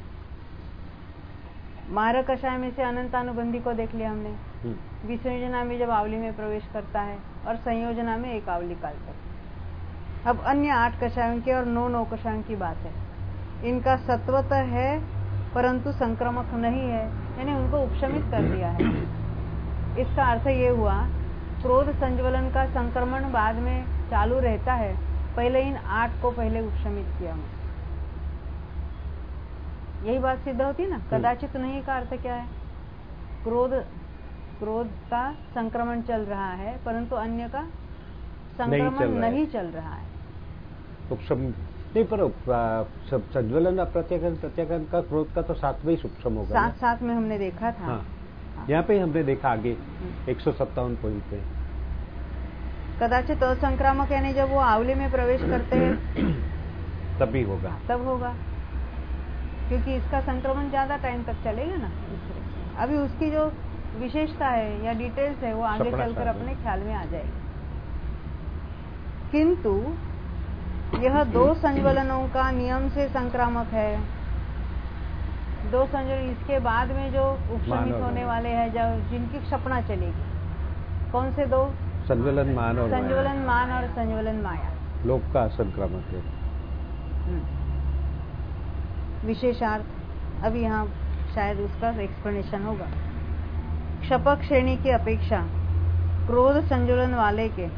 मारक कषाय में से अनंतानुबंधी को देख लिया हमने, विसंयोजना में जब आवली में प्रवेश करता है, और संयोजना में एक आवली काल तक। अब अन्य आठ कषायों की और नौ नौ कषायों की बात है। इनका सत्वतः है परंतु संक्रमक नहीं है, यानी उनको उपशमित कर दिया है। इसका अर्थ ये हुआ क्रोध संज्वलन का संक्रमण बाद में चालू रहता है, पहले इन आठ को पहले उपशमित किया हमने। यही बात सिद्ध होती है ना। कदाचित नहीं का अर्थ क्या है? क्रोध क्रोध का संक्रमण चल रहा है परंतु अन्य का संक्रमण नहीं, नहीं चल रहा है। उपशम नहीं, पर संज्वलन प्रत्यागन प्रत्यागन का क्रोध का तो साथ में ही उपशम होगा। साथ साथ में हमने देखा था। हाँ। हाँ। यहाँ पे हमने देखा आगे एक सौ सत्तावन पॉइंट पे कदाचित असंक्रामक, यानी जब वो आवली में प्रवेश करते हैं तभी होगा, तब होगा, क्योंकि इसका संक्रमण ज्यादा टाइम तक चलेगा ना। अभी उसकी जो विशेषता है या डिटेल्स है वो आगे चलकर अपने ख्याल में आ जाएगी। किंतु यह दो संज्वलनों का नियम से संक्रामक है। दो संज्वलन इसके बाद में जो उपशमित होने वाले हैं, जब जिनकी क्षपणा चलेगी, कौन से दो? संज्वलन मान और संज्वलन मान और संज्वलन माया। लोक का संक्रामक है। विशेषार्थ अभी यहाँ शायद उसका एक्सप्लेनेशन होगा। क्षपक श्रेणी की अपेक्षा क्रोध संज्वलन वाले के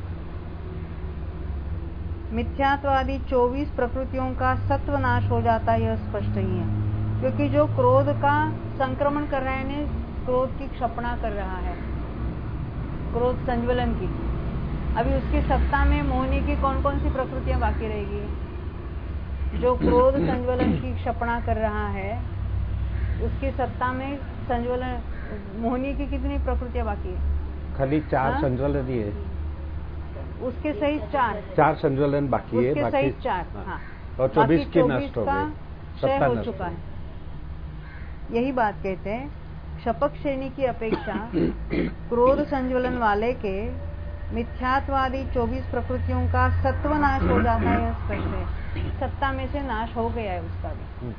मिथ्यात्वादी चौबीस प्रकृतियों का सत्वनाश हो जाता है, यह स्पष्ट ही है। क्योंकि जो क्रोध का संक्रमण कर रहा है, यानी क्रोध की क्षपणा कर रहा है, क्रोध संज्वलन की, अभी उसकी सत्ता में मोहिनी की कौन कौन सी प्रकृतियां बाकी रहेगी? जो क्रोध संज्वलन की क्षपणा कर रहा है उसकी सत्ता में संज्वलन मोहिनी की कितनी प्रकृतियां बाकी है? खाली चार हाँ? संज्वलन ही है। उसके सहित चार चार संज्वलन बाकी है, उसके सहित चार। हाँ, और चौबीस के नष्ट हो गए, क्षय हो चुका है। यही बात कहते हैं, क्षपक श्रेणी की अपेक्षा क्रोध संज्वलन वाले के मिथ्यात्वादी चौबीस प्रकृतियों का सत्वनाश हो जाता है, यह स्पष्ट है। सत्ता में से नाश हो गया है उसका भी।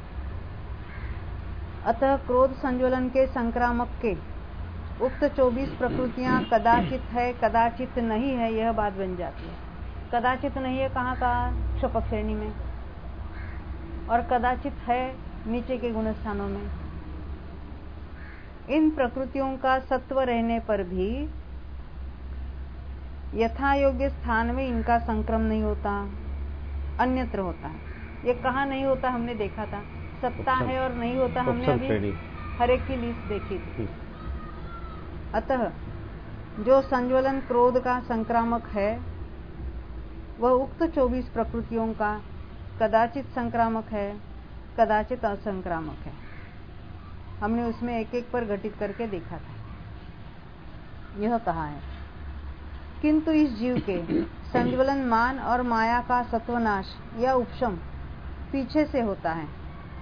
अतः क्रोध संज्वलन के संक्रामक के उक्त चौबीस प्रकृतियां कदाचित है कदाचित नहीं है, यह बात बन जाती है। कदाचित नहीं है कहाँ कहाँ? क्षपक श्रेणी में, और कदाचित है नीचे के गुण स्थानों में। इन प्रकृतियों का सत्व रहने पर भी यथा योग्य स्थान में इनका संक्रमण नहीं होता, अन्यत्र होता है। ये कहाँ नहीं होता हमने देखा था, सत्ता है और नहीं होता, हमने अभी हर एक की लिस्ट देखी थी। अतः जो संज्वलन क्रोध का संक्रामक है वह उक्त चौबीस प्रकृतियों का कदाचित संक्रामक है, कदाचित असंक्रामक है। हमने उसमें एक एक पर घटित करके देखा था। यह कहा है, किंतु इस जीव के संज्वलन मान और माया का सत्वनाश या उपशम पीछे से होता है।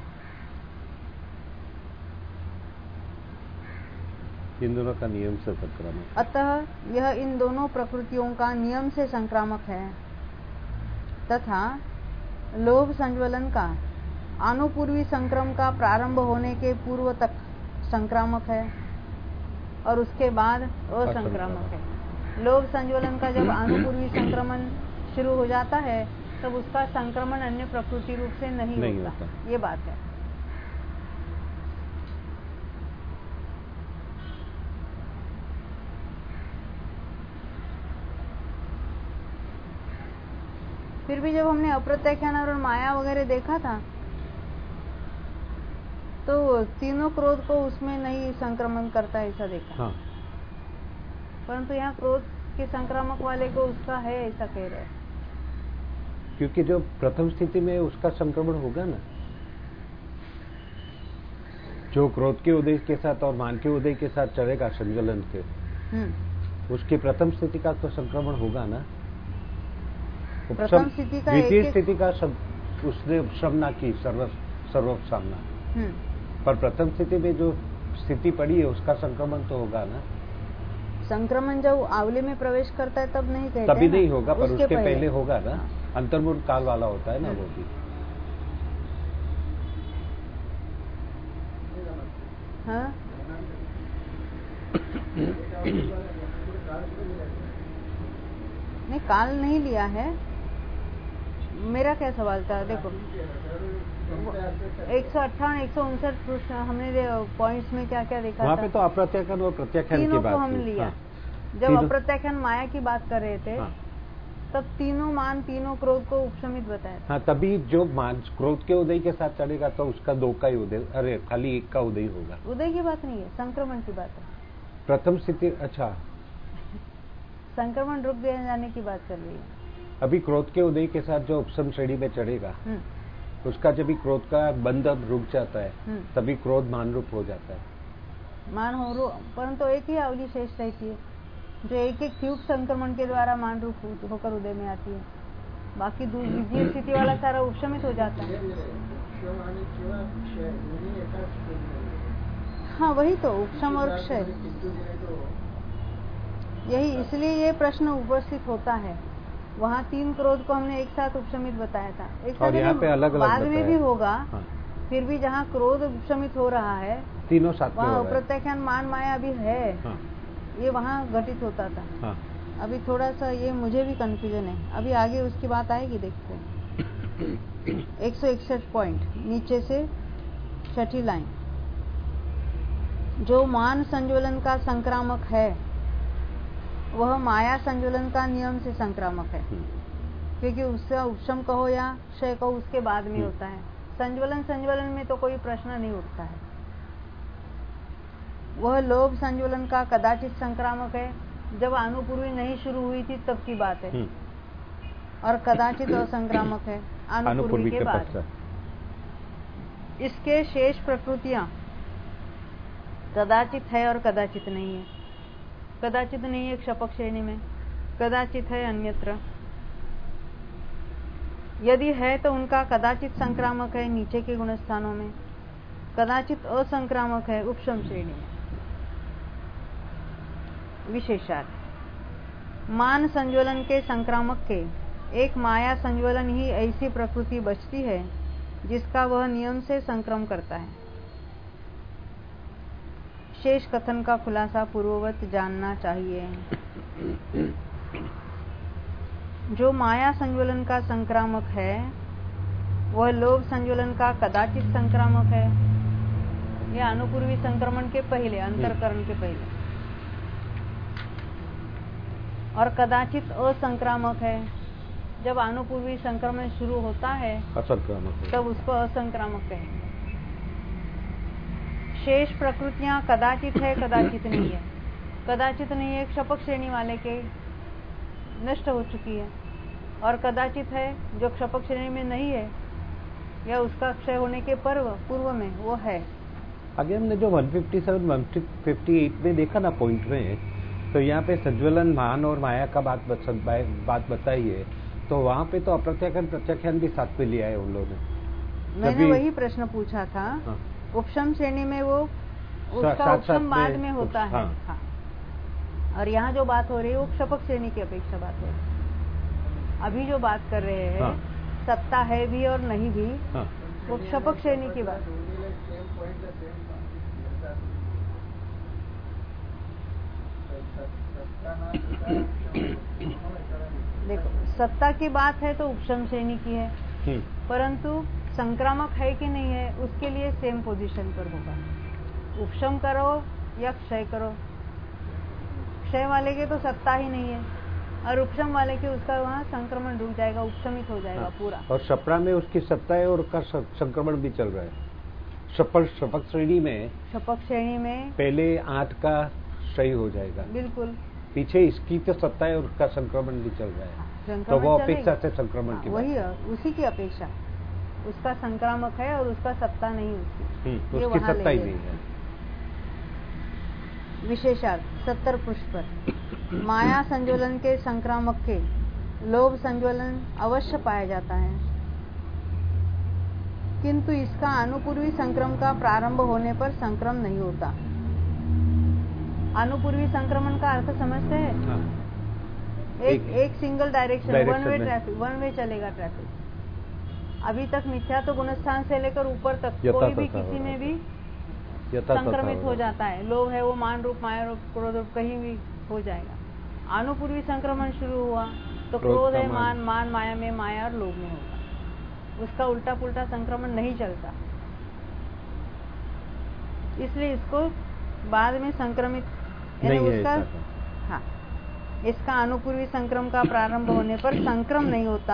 इन दोनों का नियम से संक्रामक, अतः यह इन दोनों प्रकृतियों का नियम से संक्रामक है, तथा लोभ संज्वलन का आनुपूर्वी संक्रम का प्रारंभ होने के पूर्व तक संक्रामक है और उसके बाद असंक्रामक है। लोभ संज्वलन का जब आनुपूर्वी संक्रमण शुरू हो जाता है तब उसका संक्रमण अन्य प्रकृति रूप से नहीं, नहीं होता, होता। ये बात है। फिर भी जब हमने अप्रत्याख्यान और माया वगैरह देखा था तो तीनों क्रोध को उसमें नहीं संक्रमण करता ऐसा देखा। हाँ। परंतु यहाँ क्रोध के संक्रामक वाले को उसका है ऐसा कह रहे हैं। क्योंकि जो प्रथम स्थिति में उसका संक्रमण होगा ना, जो क्रोध के उदय के साथ और मान के उदय के साथ चढ़ेगा संज्वलन के, उसकी प्रथम स्थिति का तो संक्रमण होगा ना। प्रथम स्थिति का द्वितीय स्थिति का सब उसने उपशम ना की, सर्व सर्वोपसामना, पर प्रथम स्थिति में जो स्थिति पड़ी है उसका संक्रमण तो होगा ना। संक्रमण जब आवली में प्रवेश करता है तब नहीं कहते, तभी नहीं होगा, पर उसके पहले, पहले होगा ना। अंतर्मुख काल वाला होता है ना वो भी। हाँ? नहीं, काल नहीं लिया है। मेरा क्या सवाल था, देखो एक सौ अट्ठावन एक सौ उनसठ पृष्ठ हमने पॉइंट्स में क्या क्या देखा वहाँ था। पे तो अप्रत्याख्यान और प्रत्याख्यान की बात को हम लिया। हाँ। जब अप्रत्याख्यान माया की बात कर रहे थे हाँ। तब तीनों मान तीनों क्रोध को उपशमित बताया। हाँ, तभी जो मान क्रोध के उदय के साथ चढ़ेगा तो उसका दो का ही उदय, अरे खाली एक का उदय होगा। उदय की बात नहीं है, संक्रमण की बात है। प्रथम स्थिति, अच्छा संक्रमण रुक जाने की बात चल रही है। अभी क्रोध के उदय के साथ जो उपशम श्रेणी में चढ़ेगा उसका जब भी क्रोध का बंध अब रुक जाता है तभी क्रोध मान रूप हो जाता है। मान हो रू परंतु तो एक ही अवधि शेष रहती है जो एक एक ट्यूब संक्रमण के द्वारा मान रूप होकर उदय में आती है। बाकी द्वितीय स्थिति वाला सारा उपशमित हो जाता है। हाँ, वही तो उपशम और क्षय, यही इसलिए ये प्रश्न उपस्थित होता है। वहाँ तीन क्रोध को हमने एक साथ उपशमित बताया था, एक साथ यहाँ पे अलग अलग बाद में भी होगा। हाँ। फिर भी जहाँ क्रोध उपशमित हो रहा है तीनों साथ में वहाँ अप्रत्याख्यान मान माया अभी है। हाँ। ये वहाँ घटित होता था। हाँ। अभी थोड़ा सा ये मुझे भी कंफ्यूजन है, अभी आगे उसकी बात आएगी, देखते हैं। एक सौ इकसठ पॉइंट नीचे से छठी लाइन, जो मान संज्वलन का संक्रामक है वह माया संज्वलन का नियम से संक्रामक है, क्योंकि उसका उपशम कहो या क्षय कहो उसके बाद में होता है। संज्वलन संज्वलन में तो कोई प्रश्न नहीं उठता है। वह लोभ संज्वलन का कदाचित संक्रामक है, जब अनुपूर्वी नहीं शुरू हुई थी तब की बात है, और कदाचित असंक्रामक है अनुपूर्वी के बाद। इसके शेष प्रकृतियां कदाचित है और कदाचित नहीं है। कदाचित नहीं है क्षपक श्रेणी में, कदाचित है अन्यत्र। यदि है तो उनका कदाचित संक्रामक है नीचे के गुणस्थानों में, कदाचित असंक्रामक है उपशम श्रेणी में। विशेषार्थ, मान संज्वलन के संक्रामक के एक माया संज्वलन ही ऐसी प्रकृति बचती है जिसका वह नियम से संक्रम करता है। शेष कथन का खुलासा पूर्ववत जानना चाहिए। जो माया संज्वलन का संक्रामक है वह लोभ संज्वलन का कदाचित संक्रामक है, यह अनुपूर्वी संक्रमण के पहले, अंतरकरण के पहले, और कदाचित असंक्रामक है, जब अनुपूर्वी संक्रमण शुरू होता है असंक्रामक तब उसको असंक्रामक कहेंगे। शेष प्रकृतियां कदाचित है कदाचित नहीं है। कदाचित नहीं है क्षपक श्रेणी वाले के नष्ट हो चुकी है, और कदाचित है जो क्षपक श्रेणी में नहीं है या उसका क्षय होने के पर्व पूर्व में वो है। आगे हमने जो एक सौ सत्तावन एक सौ अट्ठावन में देखा ना पॉइंट में, तो यहाँ पे संज्वलन मान और माया का बात बात बताई है, तो वहाँ पे तो अप्रत्याख्यान प्रत्याख्यान भी साथ में लिया है उन लोगों ने। मैंने वही प्रश्न पूछा था। हाँ। उपशम श्रेणी में वो उसका उपशम बाद में होता है। हाँ। हाँ। और यहाँ जो बात हो रही है वो क्षपक श्रेणी की अपेक्षा बात हो रही है। अभी जो बात कर रहे हैं हाँ। सत्ता है भी और नहीं भी, हाँ। वो क्षपक श्रेणी की बात। देखो, सत्ता की बात है तो उपशम श्रेणी की है, परंतु संक्रामक है कि नहीं है उसके लिए सेम पोजीशन पर होगा। उपशम करो या क्षय करो, क्षय वाले के तो सत्ता ही नहीं है, और उपशम वाले के उसका वहाँ संक्रमण रुक जाएगा, उपशमित हो जाएगा। हाँ। पूरा। और सपरा में उसकी सत्ता है और उसका संक्रमण भी चल रहा है। शपथ शपथ श्रेणी में शपथ श्रेणी में पहले आठ का सही हो जाएगा, बिल्कुल। पीछे इसकी तो सत्ता है और उसका संक्रमण भी चल रहा है, तो वो अपेक्षा से संक्रमण की वही है, उसी की अपेक्षा। उसका संक्रामक है और उसका सत्ता नहीं उसकी, ये उसकी सत्ता ही नहीं है। विशेषार्थ सत्तर पृष्ठ पर माया संज्वलन के संक्रामक के लोभ संज्वलन अवश्य पाया जाता है, किंतु इसका अनुपूर्वी संक्रम का प्रारंभ होने पर संक्रम नहीं होता। अनुपूर्वी संक्रमण का अर्थ समझते हैं? हाँ। एक एक, एक single direction, one way traffic, one way चलेगा ट्रैफिक। अभी तक मिथ्या तो गुणस्थान से लेकर ऊपर तक कोई भी किसी में भी संक्रमित हो जाता है। लोभ है वो मान रूप, माया रूप, क्रोध रूप कहीं भी हो जाएगा। अनुपूर्वी संक्रमण शुरू हुआ तो क्रोध है मान, मान माया में, माया और लोभ में होगा। उसका उल्टा पुल्टा संक्रमण नहीं चलता, इसलिए इसको बाद में संक्रमित यानी उसका हाँ इसका अनुपूर्वी संक्रम का प्रारंभ होने पर संक्रम नहीं होता।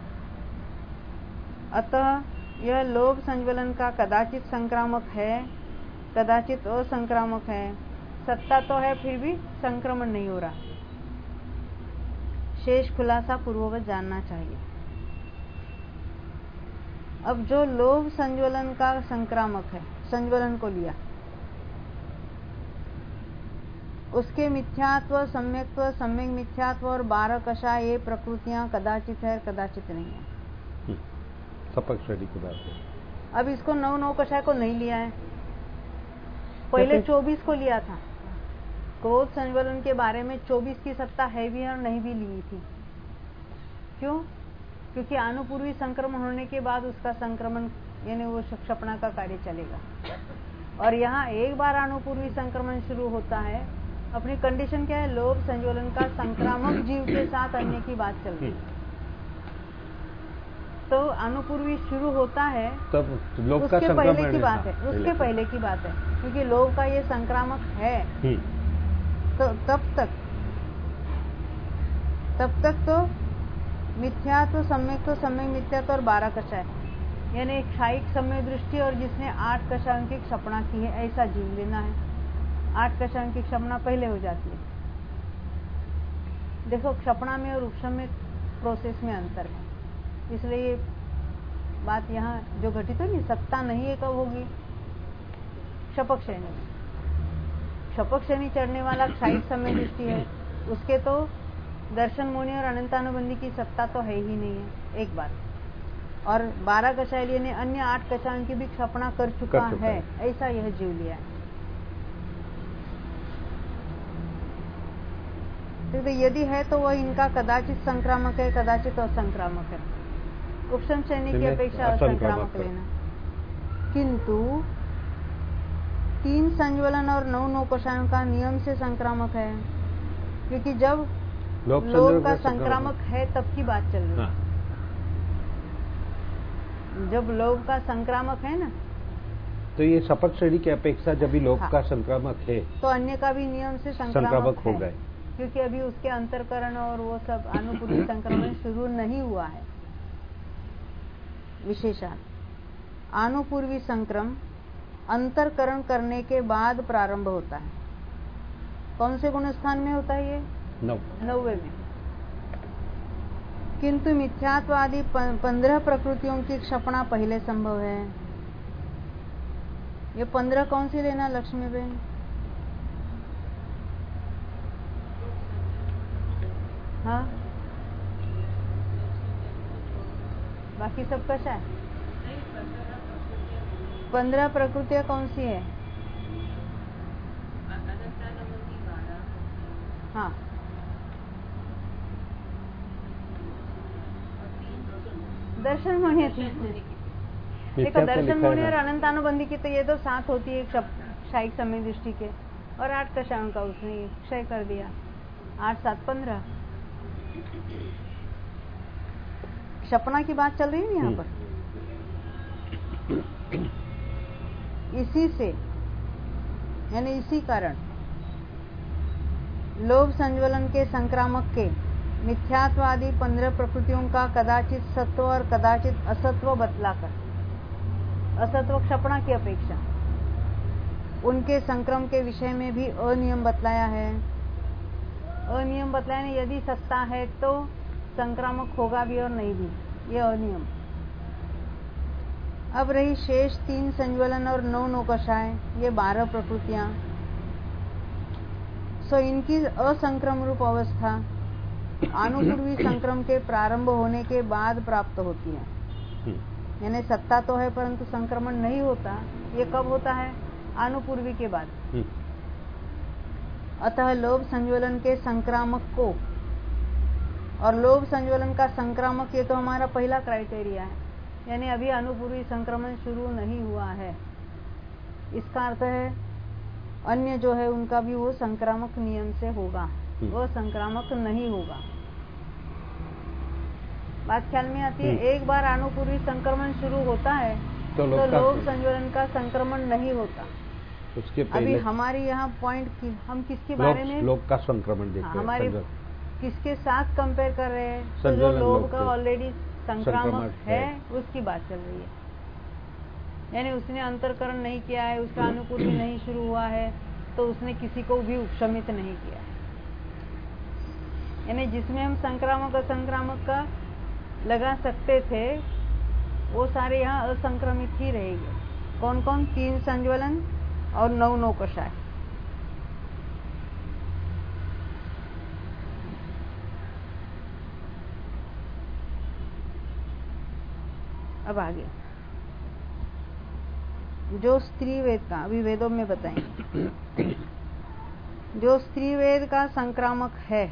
अतः यह लोभ संज्वलन का कदाचित संक्रामक है, कदाचित असंक्रामक है। सत्ता तो है फिर भी संक्रमण नहीं हो रहा। शेष खुलासा पूर्ववत जानना चाहिए। अब जो लोभ संज्वलन का संक्रामक है, संज्वलन को लिया, उसके मिथ्यात्व, सम्यक्त्व, सम्यक मिथ्यात्व और बारह कषाय ये प्रकृतियां कदाचित है, कदाचित नहीं है। सपक श्रेणी की बात है। अब इसको नौ नौ कषाय को नहीं लिया है, पहले चौबीस को लिया था। क्रोध संज्वलन के बारे में चौबीस की सत्ता है भी और नहीं भी ली थी। क्यों? क्योंकि अनुपूर्वी संक्रमण होने के बाद उसका संक्रमण यानी वो क्षपणा का कार्य चलेगा। और यहाँ एक बार अनुपूर्वी संक्रमण शुरू होता है, अपनी कंडीशन क्या है? लोभ संज्वलन का संक्रामक जीव के साथ अन्य की बात चल रही है, तो अनुपूर्वी शुरू होता है तब लोभ का उसके पहले की बात है, उसके पहले की बात है, क्योंकि लोभ का ये संक्रामक है। तो तब तक तब तक तो मिथ्यात्व, सम्यक्त्व, सम्यक मिथ्यात्व और बारह कषाय यानी एक क्षायिक सम्यक दृष्टि और जिसने आठ कषायों की क्षपणा की है ऐसा जीव लेना है। आठ कषायों की क्षपणा पहले हो जाती है। देखो क्षपणा में और उपशम में प्रोसेस में अंतर है, इसलिए ये बात यहाँ जो घटित हो नहीं, सत्ता नहीं है कब होगी? क्षपक श्रेणी में। क्षपक श्रेणी चढ़ने वाला क्षायिक सम्यक दृष्टि है, उसके तो दर्शन मोनि और अनंतानुबंधी की सत्ता तो है ही नहीं है, एक बात। और बारह कषाय ने अन्य आठ कषायों की भी क्षपणा कर चुका, कर चुका है, है ऐसा यह जीव लिया है। तो यदि है तो वह इनका कदाचित संक्रामक है, कदाचित असंक्रामक है। उपशम श्रेणी की अपेक्षा असंक्रामक लेना। किंतु तीन संज्वलन और नौ नौ कषायों का नियम से संक्रामक है, क्योंकि जब लोभ का संक्रामक है तब की बात चल रही है। हाँ। जब लोभ का संक्रामक है ना, तो ये शपथ श्रेणी की अपेक्षा जब भी लोभ हाँ। का संक्रामक है तो अन्य का भी नियम से संक्रामक, संक्रामक हो गए, क्योंकि अभी उसके अंतरकरण और वो सब अनुपूर्वी संक्रमण शुरू नहीं हुआ है। विशेषार्थ अनुपूर्वी संक्रम अंतरकरण करने के बाद प्रारंभ होता है। कौन से गुणस्थान में होता है? ये नौ नौवे में। किंतु मिथ्यात्व आदि पंद्रह प्रकृतियों की क्षपणा पहले संभव है। ये पंद्रह कौन सी लेना लक्ष्मी बहन? हाँ, बाकी सब कशा है? पंद्रह प्रकृतियां कौन सी है? हाँ, दर्शन मोनि थी। देखो दर्शन मोनि और अनंतानुबंधी की तो ये तो सात होती है क्षायिक समय दृष्टि के, और आठ कषायों का उसने क्षय कर दिया। आठ सात पंद्रह। क्षपणा की बात चल रही है यहाँ पर। इसी से यानी इसी कारण लोभ संज्वलन के संक्रामक के मिथ्यात्व आदि पंद्रह प्रकृतियों का कदाचित सत्व और कदाचित असत्व बतलाकर, असत्व क्षपणा की अपेक्षा उनके संक्रम के विषय में भी अनियम बतलाया है। अनियम बतलाया नहीं, यदि सत्ता है तो संक्रामक होगा भी और नहीं भी, ये अनियम। अब रही शेष तीन संज्वलन और नौ नौकषाय, ये बारह प्रकृतियां। सो इनकी असंक्रम रूप अवस्था आनुपूर्वी संक्रम के प्रारंभ होने के बाद प्राप्त होती है। यानी सत्ता तो है परंतु संक्रमण नहीं होता। ये कब होता है? आनुपूर्वी के बाद। अतः लोभ संज्वलन के संक्रामक को, और लोभ संज्वलन का संक्रामक ये तो हमारा पहला क्राइटेरिया है, यानी अभी अनुभूरी संक्रमण शुरू नहीं हुआ है। इसका अर्थ है अन्य जो है उनका भी वो संक्रामक नियम से होगा, वो संक्रामक नहीं होगा। बात ख्याल में आती है? एक बार अनुभूरी संक्रमण शुरू होता है तो लोभ संज्वलन का संक्रमण नहीं होता। उसके पहले अभी हमारी यहाँ पॉइंट की, हम किसके बारे में लोभ का संक्रमण देख रहे हैं, हमारे किसके साथ कंपेयर कर रहे हैं? तो जो लोभ का ऑलरेडी संक्रामक है उसकी बात चल रही है। यानी उसने अंतरकरण नहीं किया है, उसका अनुकूल भी नहीं शुरू हुआ है, तो उसने किसी को भी उपशमित नहीं किया है। यानी जिसमें हम संक्रामक असंक्रामक का लगा सकते थे वो सारे यहाँ असंक्रमित ही रहेंगे। कौन कौन? तीन संज्वलन और नौ नौकषाय। अब आगे जो स्त्री वेद का, अभी वेदों में बताएंगे, जो स्त्री वेद का संक्रामक है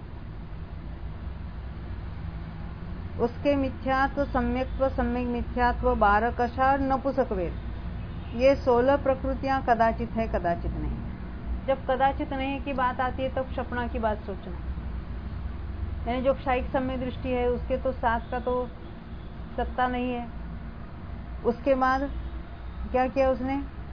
उसके मिथ्यात्व, सम्यक्त्व, सम्यक मिथ्यात्व, बारह कषा और नपुंसक वेद, ये सोलह प्रकृतियां कदाचित है कदाचित नहीं। जब कदाचित नहीं की बात आती है तो क्षपणा की बात सोचना, यानी जो क्षायिक सम्य दृष्टि है उसके तो सात का तो सत्ता नहीं है। उसके बाद क्या किया उसने?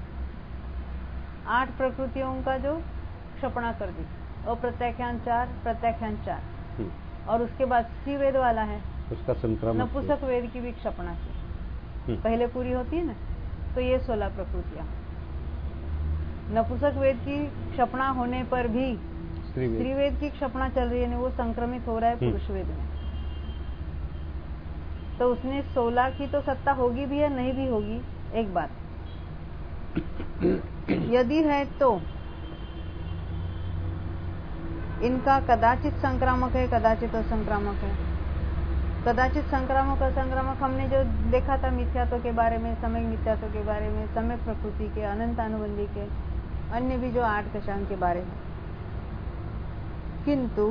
आठ प्रकृतियों का जो क्षपणा कर दी, अप्रत्याख्यान चार, प्रत्याख्यान चार, और उसके बाद स्त्री वेद वाला है उसका संक्रमण, नपुंसक वेद की भी क्षपणा की, पहले पूरी होती है ना। तो ये सोलह प्रकृतियां नपुंसक वेद की क्षपणा होने पर भी स्त्री वेद की क्षपणा चल रही है, वो संक्रमित हो रहा है पुरुष वेद में। तो उसने सोलह की तो सत्ता होगी भी या नहीं भी होगी, एक बात। यदि है तो इनका कदाचित संक्रामक है, कदाचित असंक्रामक है। कदाचित संक्रामक असंक्रामक हमने जो देखा था मिथ्यात्व के बारे में, समय मिथ्यात्व के बारे में, समय प्रकृति के, अनंत अनुबंधी के, अन्य भी जो आठ कषायों के बारे में। किंतु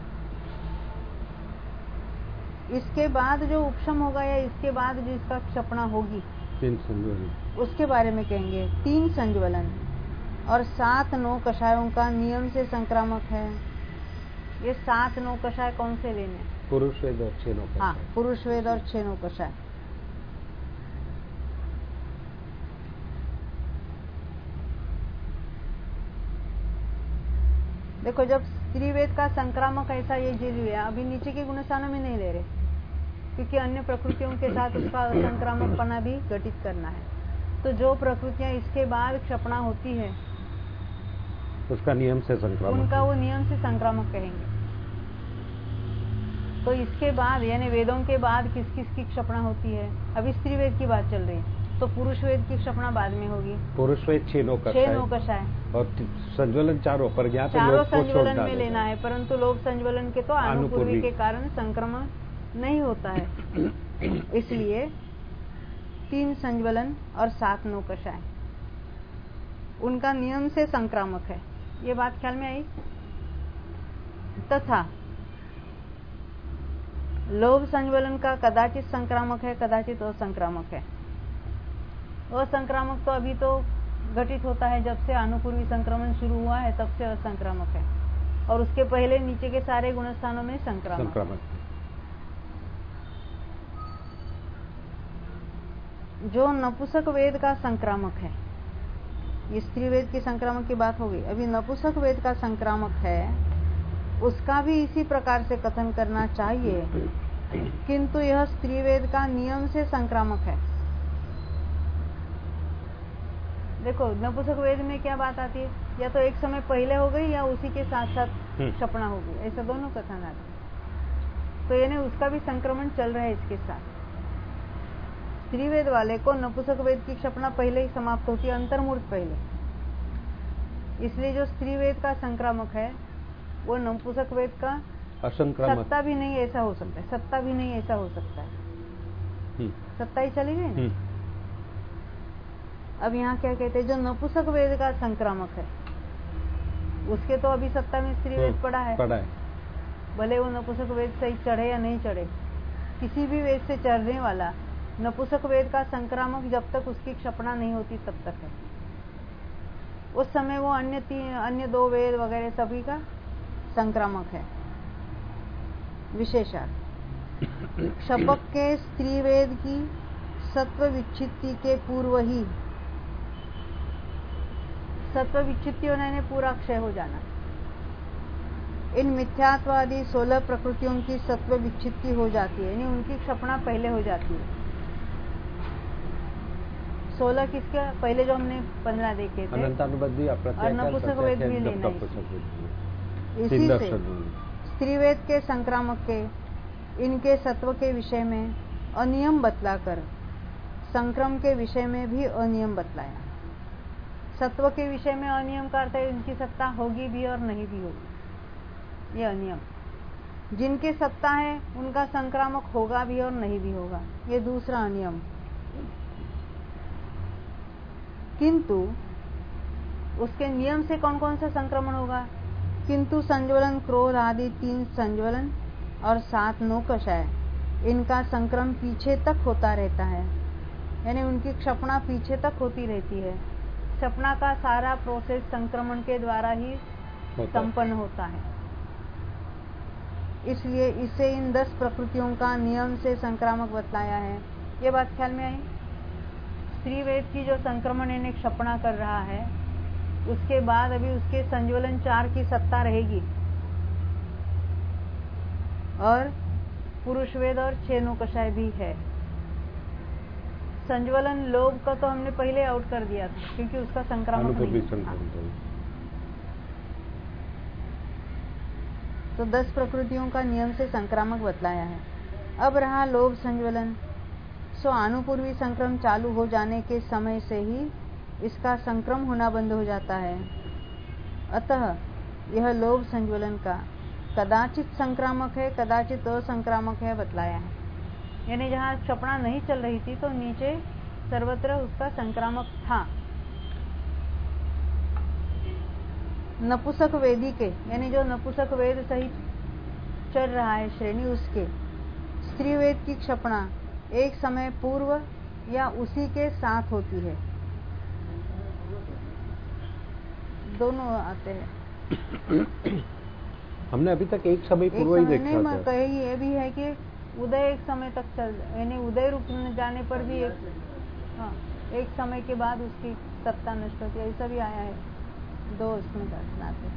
इसके बाद जो उपशम होगा या इसके बाद जो इसका क्षपणा होगी, तीन संज्वलन, उसके बारे में कहेंगे। तीन संज्वलन और सात नौ कषायों का नियम से संक्रामक है। ये सात नौ कषाय कौन से लेने? पुरुष वेद और छह नौ कषाय। हाँ, पुरुष वेद और छह नौ कषाय। देखो जब स्त्री वेद का संक्रामक ऐसा ये जी लिया, अभी नीचे के गुणस्थानों में नहीं ले रहे क्योंकि अन्य प्रकृतियों के साथ उसका असंक्रामकपना भी घटित करना है। तो जो प्रकृतियां इसके बाद क्षपणा होती है उसका नियम से संक्रामक, उनका वो नियम से संक्रामक कहेंगे। तो इसके बाद यानी वेदों के बाद किस किस की क्षपणा होती है? अभी स्त्री वेद की बात चल रही है, तो पुरुष वेद की क्षपणा बाद में होगी। पुरुष वेद छह नौ कषाय, छह नौ कषाय और संज्वलन चारों पर, यहाँ पे चारों संज्वलन में लेना है, परंतु लोभ संज्वलन के तो अनुपूर्वी के कारण संक्रमण नहीं होता है, इसलिए तीन संज्वलन और सात नौ कषाय उनका नियम से संक्रामक है। ये बात ख्याल में आई? तथा लोभ संज्वलन का कदाचित संक्रामक है, कदाचित असंक्रामक है। असंक्रामक तो अभी तो घटित होता है जब से अनुपूर्वी संक्रमण शुरू हुआ है, तब से असंक्रामक है, और उसके पहले नीचे के सारे गुणस्थानों में संक्रामक, संक्रामक। जो नपुंसक वेद का संक्रामक है, ये स्त्री वेद की संक्रामक की बात हो गई। अभी नपुंसक वेद का संक्रामक है उसका भी इसी प्रकार से कथन करना चाहिए, किंतु यह स्त्रीवेद का नियम से संक्रामक है। देखो नपुंसक वेद में क्या बात आती है, या तो एक समय पहले हो गई या उसी के साथ साथ क्षपणा हो गई, ऐसा दोनों कथन आते हैं। तो यानी उसका भी संक्रमण चल रहा है इसके साथ। स्त्रीवेद वाले को नपुंसक वेद की क्षपणा पहले ही समाप्त होती है, अंतर्मुहूर्त पहले। इसलिए जो स्त्रीवेद का संक्रामक है वो नपुंसक वेद का असंक्रामक सत्ता भी नहीं ऐसा हो सकता है, सत्ता भी नहीं ऐसा हो सकता है, सत्ता ही चली गई ना। अब यहाँ क्या कहते हैं, जो नपुंसक वेद का संक्रामक है उसके तो अभी सत्ता में स्त्रीवेद पड़ा है, पड़ा है, भले वो नपुंसक वेद से चढ़े या नहीं चढ़े। किसी भी वेद से चढ़ने वाला नपुंसक वेद का संक्रामक जब तक उसकी क्षपणा नहीं होती तब तक है। उस समय वो अन्य तीन अन्य दो वेद वगैरह सभी का संक्रामक है। विशेषार्थ, क्षपक के स्त्रीवेद की सत्व विच्छित्ति के पूर्व ही, सत्व विच्छित्ति होने ने पूरा क्षय हो जाना। इन मिथ्यात्वादी सोलह प्रकृतियों की सत्व विच्छित्ति हो जाती है, यानी उनकी क्षपणा पहले हो जाती है। सोलह किसके पहले जो हमने पंद्रह देखे थे, अनंतानुबंधी, और नपुंसक वेद भी लेना है। इसी से स्त्रीवेद के संक्रामक के इनके सत्व के विषय में अनियम बतलाकर संक्रम के विषय में भी अनियम बतलाया। सत्व के विषय में अनियम का अर्थ है इनकी सत्ता होगी भी और नहीं भी होगी, ये अनियम। जिनके सत्ता है उनका संक्रामक होगा भी और नहीं भी होगा, ये दूसरा अनियम। किंतु उसके नियम से कौन कौन सा संक्रमण होगा, किंतु संज्वलन, क्रोध आदि तीन संज्वलन और सात नौकषाय, इनका संक्रमण पीछे तक होता रहता है, यानी उनकी क्षपणा पीछे तक होती रहती है। क्षपणा का सारा प्रोसेस संक्रमण के द्वारा ही संपन्न होता है। इसलिए इसे इन दस प्रकृतियों का नियम से संक्रामक बतलाया है। ये बात ख्याल में आई। स्त्रीवेद की जो संक्रमण यानी क्षपणा कर रहा है, उसके बाद अभी उसके संज्वलन चार की सत्ता रहेगी, और पुरुष वेद और छह नौकषाय भी है। संज्वलन लोभ का तो हमने पहले आउट कर दिया था, क्योंकि उसका संक्रामक नहीं है। तो दस प्रकृतियों का नियम से संक्रामक बतलाया है। अब रहा लोभ संज्वलन, सो अनुपूर्वी संक्रम चालू हो जाने के समय से ही इसका संक्रम होना बंद हो जाता है। अतः यह लोभ संज्वलन का कदाचित संक्रामक है, कदाचित असंक्रामक है बतलाया है। यानी जहाँ क्षपणा नहीं चल रही थी तो नीचे सर्वत्र उसका संक्रामक था। नपुंसक वेदी के, यानी जो नपुंसक वेद सहित चल रहा है श्रेणी, उसके स्त्रीवेद की क्षपणा एक समय पूर्व या उसी के साथ होती है। दोनों आते हैं। हमने अभी तक एक समय पूर्व ही देखा था। कहीं ये भी है कि उदय एक समय तक चल, यानी उदय रुक जाने पर भी एक, हाँ, एक समय के बाद उसकी सत्ता नष्ट होती है, ऐसा भी आया है। दो उसमें दर्शनाते।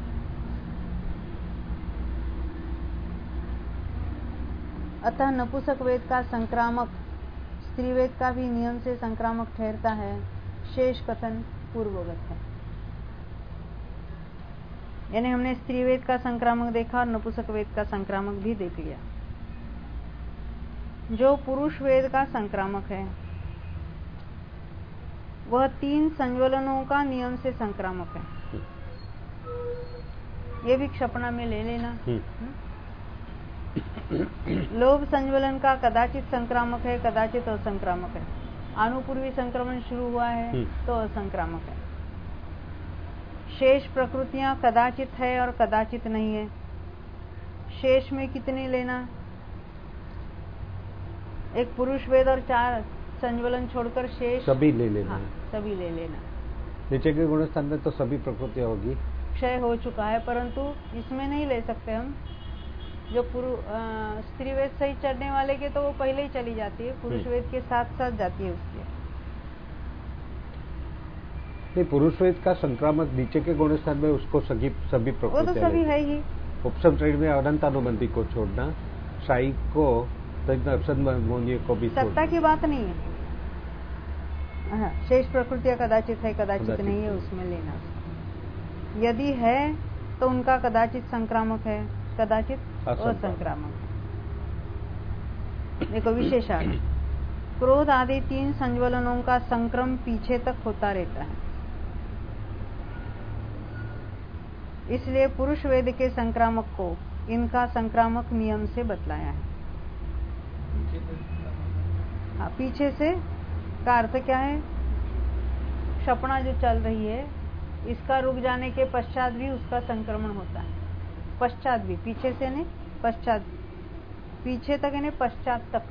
अतः नपुंसक वेद का संक्रामक स्त्रीवेद का भी नियम से संक्रामक ठहरता है। शेष कथन पूर्वगत है। यानी हमने स्त्रीवेद का संक्रामक देखा और नपुंसक वेद का संक्रामक भी देख लिया। जो पुरुष वेद का संक्रामक है वह तीन संज्वलनों का नियम से संक्रामक है। ये भी क्षपणा में ले लेना। लोभ संज्वलन का कदाचित संक्रामक है, कदाचित असंक्रामक है। अनुपूर्वी संक्रमण शुरू हुआ है तो असंक्रामक है। शेष प्रकृतियां कदाचित है और कदाचित नहीं है। शेष में कितने लेना, एक पुरुष वेद और चार संज्वलन छोड़कर शेष सभी ले लेना। हाँ, सभी ले लेना। नीचे के गुणस्थान में तो सभी प्रकृतियां होगी। क्षय हो चुका है, परंतु इसमें नहीं ले सकते हम। जो स्त्री वेद सही चढ़ने वाले के तो वो पहले ही चली जाती है, पुरुष वेद के साथ साथ जाती है उसके। नहीं, पुरुष वेद का संक्रामक नीचे के गुणस्थान में उसको सभी सभी प्रकृतियां, वो तो सभी है ही, उपशम श्रेणी में अनंतानुबंधी को छोड़ना, शाही को तत्संबंधी को भी छोड़ना। सत्ता की बात नहीं है। हाँ, शेष प्रकृतियां कदाचित है कदाचित, कदाचित नहीं है, उसमें लेना। यदि है तो उनका कदाचित संक्रामक है, कदाचित असंक्रामक है। देखो विशेषार्थ, क्रोध आदि तीन संज्वलनों का संक्रम पीछे तक होता रहता है, इसलिए पुरुष वेद के संक्रामक को इनका संक्रामक नियम से बतलाया है। हाँ, पीछे से का अर्थ क्या है? क्षपणा जो चल रही है, इसका रुक जाने के पश्चात भी उसका संक्रमण होता है। पश्चात भी, पीछे से नहीं, पश्चात, पीछे तक यानी पश्चात तक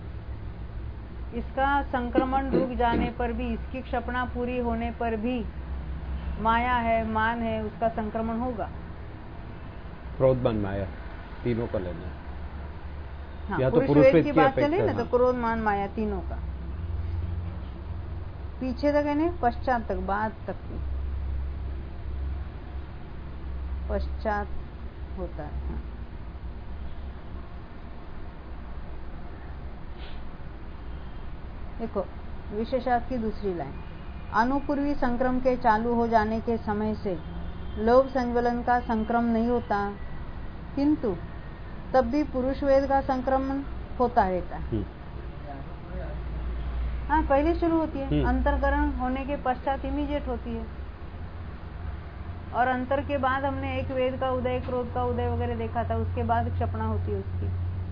इसका संक्रमण रुक जाने पर भी, इसकी क्षपणा पूरी होने पर भी माया है, मान है, उसका संक्रमण होगा। क्रोध मान माया तीनों का लेना। हाँ, या तो पुरुष पुरुष वेद वेद की की बात चले अपेक्षा, ना, तो क्रोध मान माया तीनों का, पीछे तक यानी पश्चात तक, बाद तक भी पश्चात होता है। हाँ। देखो विशेषार्थ की दूसरी लाइन, अनुपूर्वी संक्रम के चालू हो जाने के समय से लोभ संज्वलन का संक्रम नहीं होता, किंतु तब भी पुरुष वेद का संक्रमण होता रहता है। हाँ, पहले शुरू होती है, अंतरकरण होने के पश्चात इमीडिएट होती है, और अंतर के बाद हमने एक वेद का उदय, क्रोध का उदय वगैरह देखा था, उसके बाद क्षपणा होती है उसकी।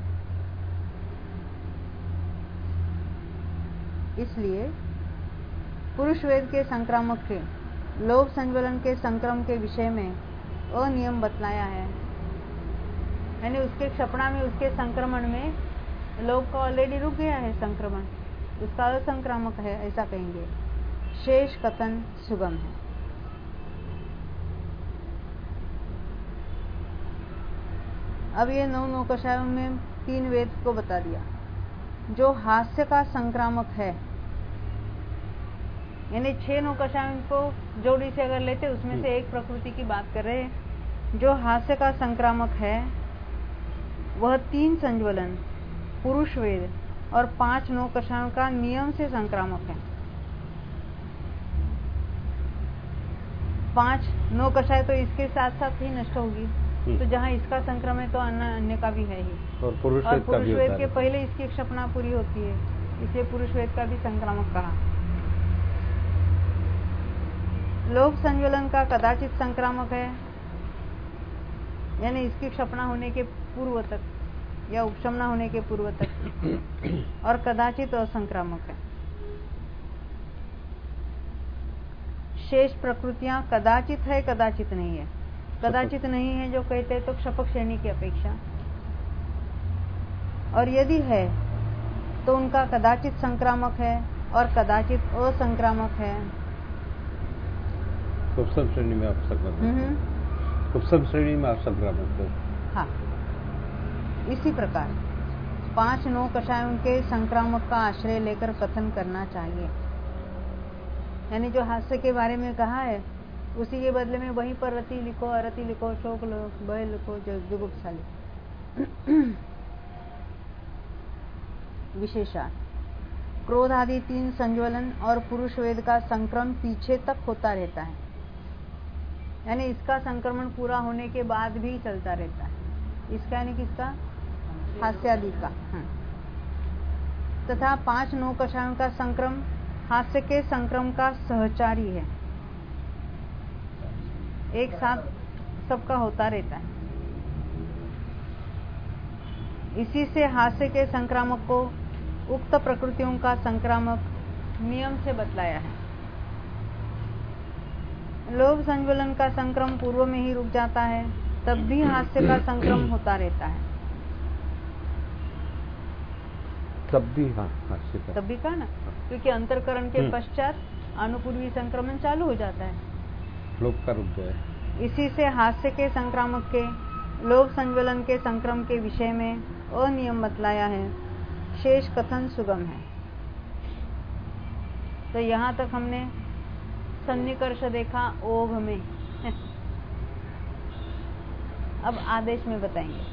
इसलिए पुरुष वेद के संक्रामक के लोभ संज्वलन के संक्रम के विषय में अनियम बतलाया है, यानी उसके क्षपणा में, उसके संक्रमण में लोभ का ऑलरेडी रुक गया है संक्रमण, उसका असंक्रामक है, ऐसा कहेंगे। शेष कथन सुगम है। अब ये नौ नौकशायों में तीन वेद को बता दिया। जो हास्य का संक्रामक है, यानी छह नौकशायों को जोड़ी से अगर लेते, उसमें से एक प्रकृति की बात कर रहे हैं। जो हास्य का संक्रामक है वह तीन संज्वलन, पुरुष वेद और पांच नौकशायों का नियम से संक्रामक है। पांच नौकशाएं तो इसके साथ साथ ही नष्ट होगी, तो जहाँ इसका संक्रमण है तो अन्य अन्य का भी है ही, और पुरुष और वेद पुरुष का वेद के पहले इसकी क्षपणा पूरी होती है, इसलिए पुरुष वेद का भी संक्रामक कहा। लोभ संज्वलन का कदाचित संक्रामक है, यानी इसकी क्षपणा होने के पूर्व तक या उपशमना होने के पूर्व तक, और कदाचित असंक्रामक है। शेष प्रकृतियां कदाचित है कदाचित नहीं है। कदाचित नहीं है जो कहते हैं तो क्षपक श्रेणी की अपेक्षा, और यदि है तो उनका कदाचित संक्रामक है और कदाचित असंक्रामक है। उपशम श्रेणी में आप संक्रामक, उपशम श्रेणी में आप संक्रामक हो। हाँ, इसी प्रकार पांच नौ कषायों के संक्रामक का आश्रय लेकर कथन करना चाहिए। यानी जो हास्य के बारे में कहा है उसी के बदले में वहीं पर रति लिखो, अरति लिखो, शोक लो, भय लिखो, जुगुप्सा। विशेषार्थ, क्रोध आदि तीन संज्वलन और पुरुष वेद का संक्रमण पीछे तक होता रहता है, यानी इसका संक्रमण पूरा होने के बाद भी चलता रहता है। इसका यानी किसका? हास्यादि का। तथा पांच नौ कषायों का संक्रम हास्य के संक्रम का सहचारी है, एक साथ सबका होता रहता है। इसी से हास्य के संक्रामक को उक्त प्रकृतियों का संक्रामक नियम से बतलाया है। लोभ संज्वलन का संक्रम पूर्व में ही रुक जाता है, तब भी हास्य का संक्रम होता रहता है। तब भी, हाँ, हास्य का तब भी कहा ना, क्योंकि अंतरकरण के पश्चात अनुपूर्वी संक्रमण चालू हो जाता है, लोभ का रुक जाए। इसी से हास्य के संक्रामक के लोभ संज्वलन के संक्रम के विषय में अनियम बतलाया है। शेष कथन सुगम है। तो यहाँ तक हमने सन्निकर्ष देखा ओघ में। अब आदेश में बताएंगे।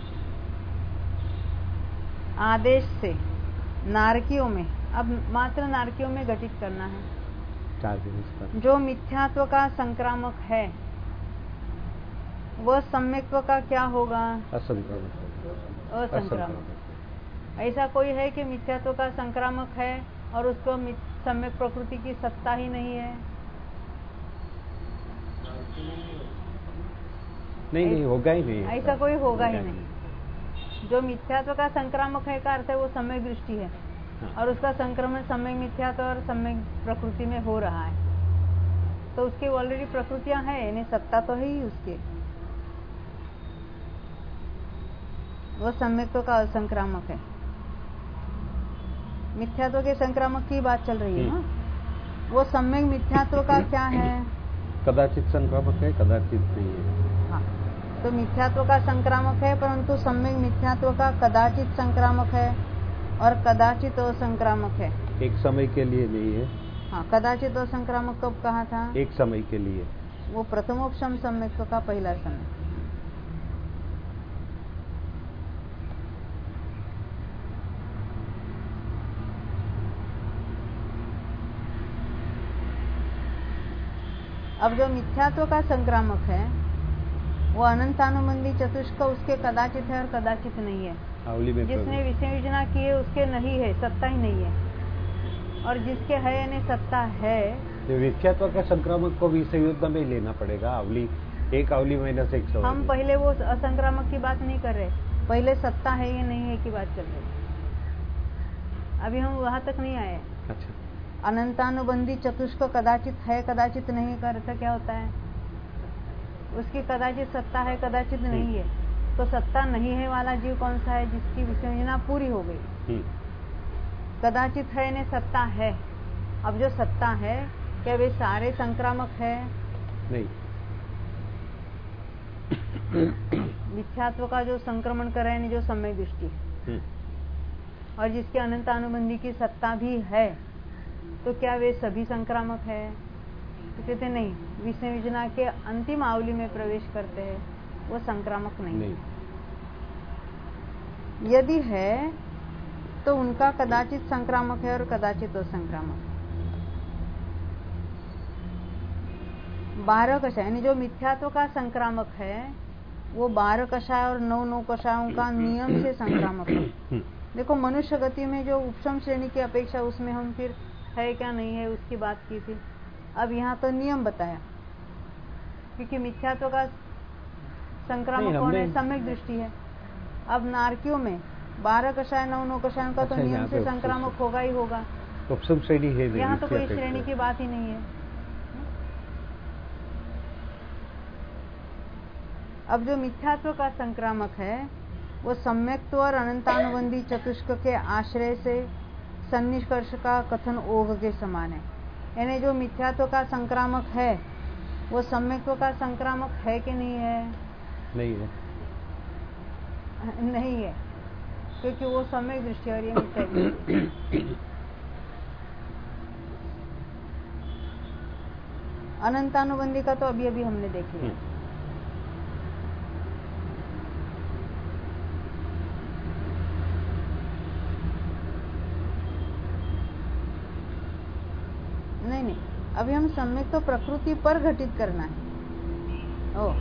आदेश से नारकियों में, अब मात्र नारकियों में घटित करना है। जो मिथ्यात्व का संक्रामक है वह सम्यक्त्व का क्या होगा? असंक्रामक। असंक्रामक। ऐसा कोई है कि मिथ्यात्व का संक्रामक है और उसको सम्यक प्रकृति की सत्ता ही नहीं है? नहीं नहीं, होगा ही नहीं। ऐसा कोई होगा ही नहीं। जो मिथ्यात्व का संक्रामक है का अर्थ है वो सम्यक दृष्टि है। हाँ। और उसका संक्रमण सम्यक मिथ्यात्व और सम्यक प्रकृति में हो रहा है, तो उसकी ऑलरेडी प्रकृतियां हैं, यानी सत्ता तो है ही उसके। वो सम्यक्त्व का असंक्रामक है। मिथ्यात्व के संक्रामक की बात चल रही है ना। वो सम्यक मिथ्यात्व का क्या है? कदाचित संक्रामक है, कदाचित नहीं है। हाँ, तो मिथ्यात्व का संक्रामक है, परंतु सम्यक मिथ्यात्व का कदाचित संक्रामक है और कदाचित असंक्रामक है। एक समय के लिए नहीं है। हाँ, कदाचित असंक्रामक कब कहा था? एक समय के लिए। वो प्रथमोपशम सम्यक्त्व का पहला समय। अब जो मिथ्यात्व का संक्रामक है वो अनंतानुबंधी चतुष्क उसके कदाचित है और कदाचित नहीं है। में जिसने विषय योजना की है उसके नहीं है, सत्ता ही नहीं है। और जिसके है यानी सत्ता है, तो मिथ्यात्व का संक्रामक को भी संयोजन में लेना पड़ेगा। अवली एक अवली माइनस एक सौ। हम पहले वो असंक्रामक की बात नहीं कर रहे, पहले सत्ता है या नहीं है की बात चल रही। अभी हम वहां तक नहीं आए। अच्छा। अनंतानुबंधी चतुष्क कदाचित है कदाचित नहीं का अर्थ क्या होता है? उसकी कदाचित सत्ता है कदाचित नहीं है। तो सत्ता नहीं है वाला जीव कौन सा है? जिसकी विषयोजना पूरी हो गई। कदाचित है ने सत्ता है। अब जो सत्ता है क्या वे सारे संक्रामक है? नहीं। मिथ्यात्व का जो संक्रमण कर रहे हैं जो सम्यक दृष्टि है और जिसके अनंतानुबंधी की सत्ता भी है, तो क्या वे सभी संक्रामक है? तो कहते नहीं, विषय योजना के अंतिम आवली में प्रवेश करते हैं, वो संक्रामक नहीं, नहीं। यदि है तो उनका कदाचित संक्रामक है और कदाचित असंक्रामक। बारह कषाय यानी जो मिथ्यात्व का संक्रामक है वो बारह कषाय और नौ नौ कषायों का नियम से संक्रामक है। देखो मनुष्य गति में जो उपशम श्रेणी की अपेक्षा उसमें हम फिर है क्या नहीं है उसकी बात की थी। अब यहाँ तो नियम बताया, क्योंकि मिथ्यात्व का संक्रामक होने सम्यक दृष्टि है। अब नारकियों में बारह कषाय नौ नौ कषायों का तो अच्छा, नियम से संक्रामक होगा ही होगा। उपशम श्रेणी है, यहाँ तो कोई श्रेणी की बात ही नहीं है। अब जो मिथ्यात्व का संक्रामक है वो सम्यक्त्व और अनंतानुबंधी चतुष्क के आश्रय से सन्निष्कर्ष का कथन ओघ के समान है। यानी जो मिथ्यात्व का संक्रामक है वो सम्यक्त्व का संक्रामक है कि नहीं है? नहीं है। नहीं है, क्योंकि वो सम्यक दृष्टि और ये मिथ्या दृष्टि। अनंतानुबंधी का तो अभी अभी हमने देख लिया। नहीं नहीं, अभी हम सम्यक तो प्रकृति पर घटित करना है। ओ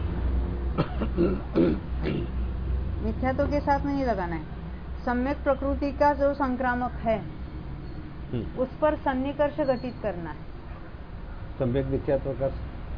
मिथ्यात्व के साथ नहीं लगाना है। सम्यक प्रकृति का जो संक्रामक है उस पर सन्निकर्ष घटित करना है। सम्यक मिथ्यात्व का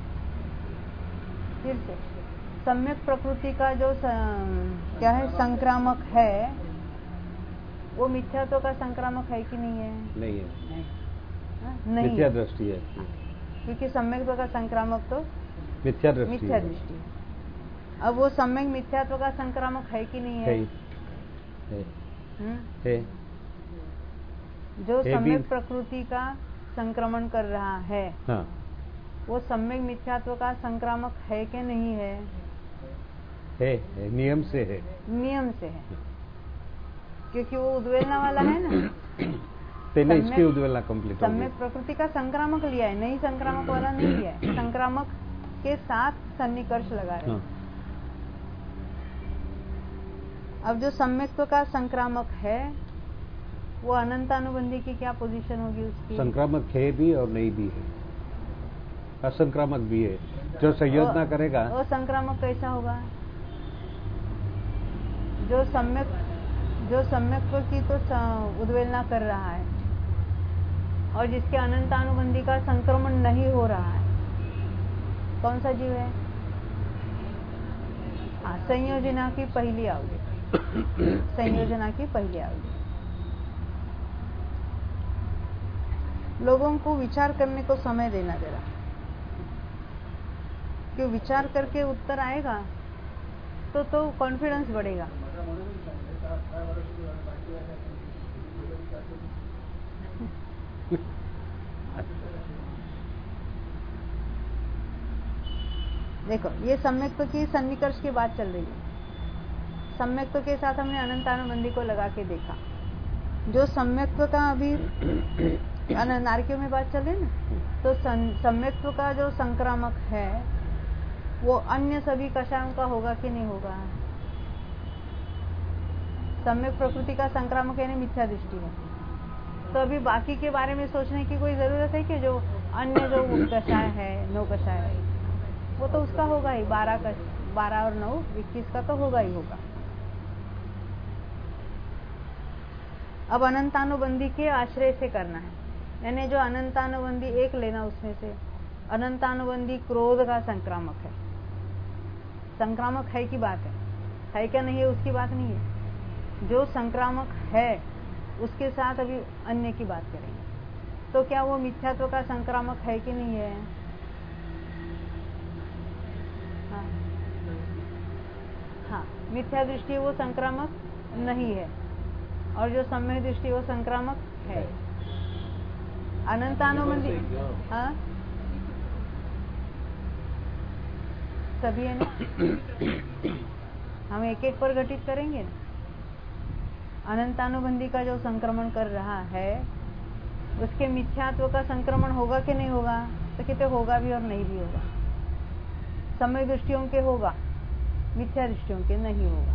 फिर से सम्यक प्रकृति का जो स... क्या है संक्रामक है वो मिथ्यात्व का संक्रामक है कि नहीं है? नहीं है। नहीं, मिथ्या दृष्टि है, क्योंकि सम्यक का संक्रामक तो मिथ्या दृष्टि मिथ्या दृष्टि है। अब वो सम्यक मिथ्यात्व का संक्रामक है कि नहीं है? है, है, है। जो सम्यक प्रकृति का संक्रमण कर रहा है हाँ। वो सम्यक मिथ्यात्व का संक्रामक है कि नहीं है? है, है, नियम से है। नियम से है, क्योंकि वो उद्वेलना वाला है ना। पहले इसकी उद्वेलना कंप्लीट हो गई। सम्यक प्रकृति का संक्रामक लिया है, नहीं संक्रामक वाला नहीं लिया है। संक्रामक के साथ सन्निकर्ष लगा रहे हैं। अब जो सम्यक्त्व का संक्रामक है वो अनंतानुबंधी की क्या पोजीशन होगी उसकी? संक्रामक है भी और नहीं भी है, असंक्रामक भी है। जो संयोजना करेगा वो संक्रामक कैसा होगा? जो सम्यक जो सम्यक्त्व की तो उद्वेलना कर रहा है और जिसके अनंतानुबंधी का संक्रमण नहीं हो रहा है, कौन सा जीव है? हाँ, संयोजना की पहली अवधि संयोजना की पहली अवधि। लोगों को विचार करने को समय देना जरा, कि विचार करके उत्तर आएगा तो तो कॉन्फिडेंस बढ़ेगा। देखो, ये सम्यक्त्व की सन्निकर्ष की बात चल रही है। सम्यक्त्व के साथ हमने अनंतानुबंधी को लगा के देखा। जो सम्यक्त्व का अभी नारकियों में बात चल रही है ना, तो सम्यक्त्व का जो संक्रामक है वो अन्य सभी कषायों का होगा कि नहीं होगा? सम्यक प्रकृति का संक्रामक यानी मिथ्या दृष्टि है। तो अभी बाकी के बारे में सोचने की कोई जरूरत है कि जो अन्य जो कषाय है, नौ कषाय है, वो तो उसका होगा ही। बारह का बारह और नौ इक्कीस का तो होगा ही होगा। अब अनंतानुबंधी के आश्रय से करना है, यानी जो अनंतानुबंधी एक लेना, उसमें से अनंतानुबंधी क्रोध का संक्रामक है। संक्रामक है की बात है, है क्या नहीं है उसकी बात नहीं है। जो संक्रामक है उसके साथ अभी अन्य की बात करेंगे। तो क्या वो मिथ्यात्व का संक्रामक है कि नहीं है? हाँ, हाँ, मिथ्या दृष्टि वो संक्रामक नहीं है और जो सम्यक दृष्टि वो संक्रामक है। अनंतानुबंधी हाँ सभी है ना, हम एक एक पर घटित करेंगे ना। अनंतानुबंधी का जो संक्रमण कर रहा है उसके मिथ्यात्व का संक्रमण होगा कि नहीं होगा? तो कहते होगा भी और नहीं भी होगा। सम्यक दृष्टियों के होगा, मिथ्या दृष्टियों के नहीं होगा।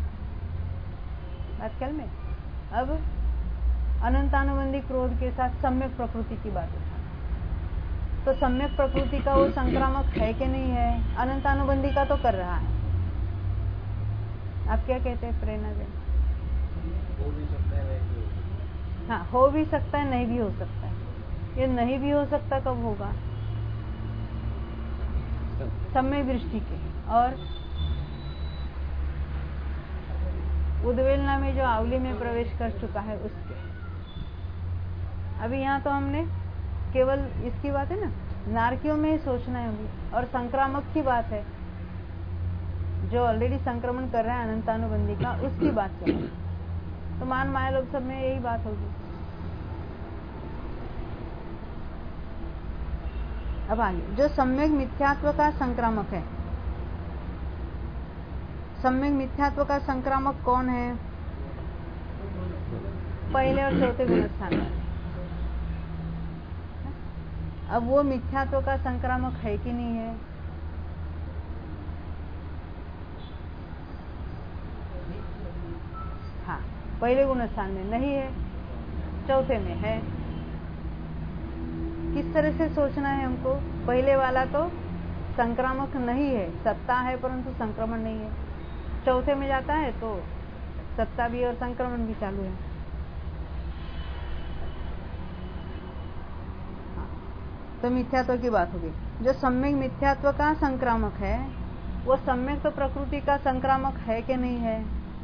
बात ख्याल में? अब अनंतानुबंधी क्रोध के साथ सम्यक प्रकृति की बात है, तो सम्यक प्रकृति का वो संक्रामक है कि नहीं है? अनंतानुबंधी का तो कर रहा है। आप क्या कहते हैं प्रेरणा दें? हो भी सकता है, नहीं भी हो सकता। हाँ, हो भी सकता है, नहीं भी हो सकता है। ये नहीं भी हो सकता कब होगा? सम्यक दृष्टि के और उद्वेलना में जो आवली में प्रवेश कर चुका है उसके। अभी यहाँ तो हमने केवल इसकी बात है ना, नारकियों में ही सोचना है अभी, और संक्रामक की बात है जो ऑलरेडी संक्रमण कर रहा है अनंतानुबंधी का, उसकी बात चल रही है। तो मान माया लोग सब में यही बात होगी। अब आगे जो सम्यक मिथ्यात्व का संक्रामक है, सम्यक मिथ्यात्व का संक्रामक कौन है? पहले और चौथे गुणस्थान में। अब वो मिथ्यात्व का संक्रामक है कि नहीं है? हाँ, पहले गुणस्थान में नहीं है, चौथे में है। किस तरह से सोचना है हमको? पहले वाला तो संक्रामक नहीं है, सत्ता है परंतु संक्रमण नहीं है। चौथे में जाता है तो सत्ता भी और संक्रमण भी चालू है। हाँ, तो मिथ्यात्व की बात होगी। जो सम्यक मिथ्यात्व का संक्रामक है वो सम्यक तो प्रकृति का संक्रामक है कि नहीं है?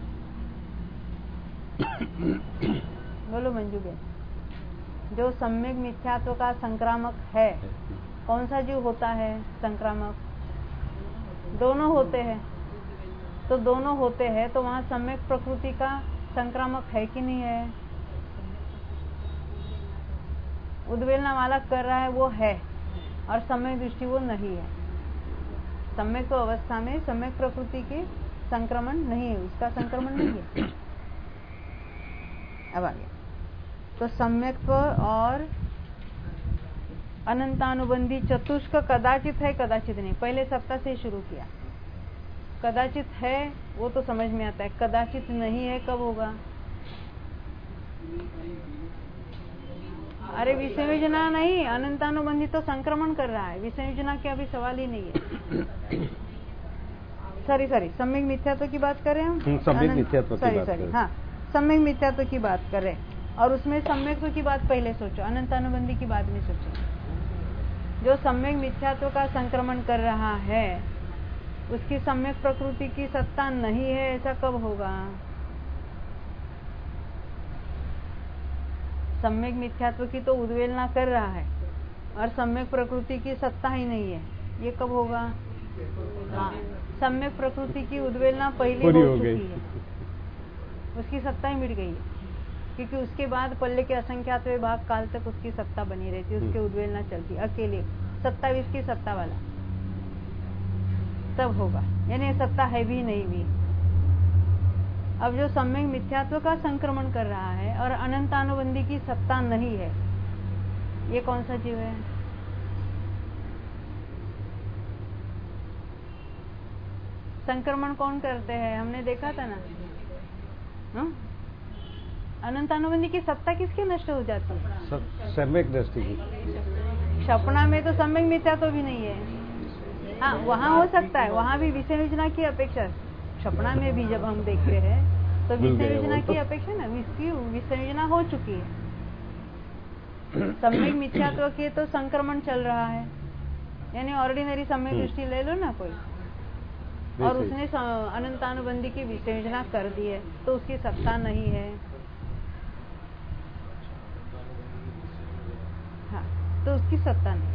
बोलो मंजू बेन। जो सम्यक मिथ्यात्व का संक्रामक है, कौन सा जीव होता है संक्रामक? दोनों होते हैं। तो दोनों होते हैं तो वहां सम्यक प्रकृति का संक्रामक है कि नहीं है? उद्वेलना वाला कर रहा है वो है और सम्यक दृष्टि वो नहीं है। सम्यक तो अवस्था में सम्यक प्रकृति के संक्रमण नहीं है, उसका संक्रमण नहीं है। अब आगे तो सम्यक्त्व और अनंतानुबंधी चतुष्क कदाचित है, कदाचित नहीं। पहले सत्ता से शुरू किया। कदाचित है वो तो समझ में आता है, कदाचित नहीं है कब होगा? अरे विषयोजना नहीं, अनंतानुबंधी तो संक्रमण कर रहा है, विषयोजना के अभी सवाल ही नहीं है। सॉरी सॉरी सम्यक मिथ्यात्व की बात कर रहे हैं हम। सम्यक मिथ्यात्व की सॉरी बात सॉरी कर हाँ, सम्यक मिथ्यात्व की बात कर रहे हैं, और उसमें सम्यक्त्व की बात पहले सोचो, अनंतानुबंधी की बाद में सोचो। जो सम्यक मिथ्यात्व का संक्रमण कर रहा है उसकी सम्यक प्रकृति की सत्ता नहीं है, ऐसा कब होगा? सम्यक मिथ्यात्व की तो उद्वेलना कर रहा है और सम्यक प्रकृति की सत्ता ही नहीं है, ये कब होगा? हाँ, सम्यक प्रकृति की उद्वेलना पहले हो, हो चुकी है, उसकी सत्ता ही मिट गई है, क्योंकि उसके बाद पल्ले के असंख्यातवें भाग काल तक उसकी सत्ता बनी रहती है, उसके उद्वेलना चलती अकेले, सत्तावीस की सत्ता वाला, तब होगा। यानी सत्ता है भी नहीं भी। अब जो सम्यक मिथ्यात्व का संक्रमण कर रहा है और अनंतानुबंधी की सत्ता नहीं है, ये कौन सा जीव है? संक्रमण कौन करते हैं? हमने देखा था ना, हाँ? अनंतानुबंधी की सत्ता किसकी नष्ट हो जाती है? सम्यक दृष्टि की। सपना में तो सम्यक मिथ्यात्व भी नहीं है। हाँ, वहाँ हो सकता है, वहाँ भी विषय योजना की अपेक्षा, सपना में भी जब हम देखते हैं तो विषय योजना की अपेक्षा ना विषय विषय योजना हो चुकी है। सम्यक मिथ्यात्व के तो संक्रमण चल रहा है, यानी ऑर्डिनरी सम्यक दृष्टि ले लो ना कोई, और उसने अनंतानुबंधी की विषय योजना कर दी है, तो उसकी सत्ता नहीं है। हाँ, तो उसकी सत्ता नहीं।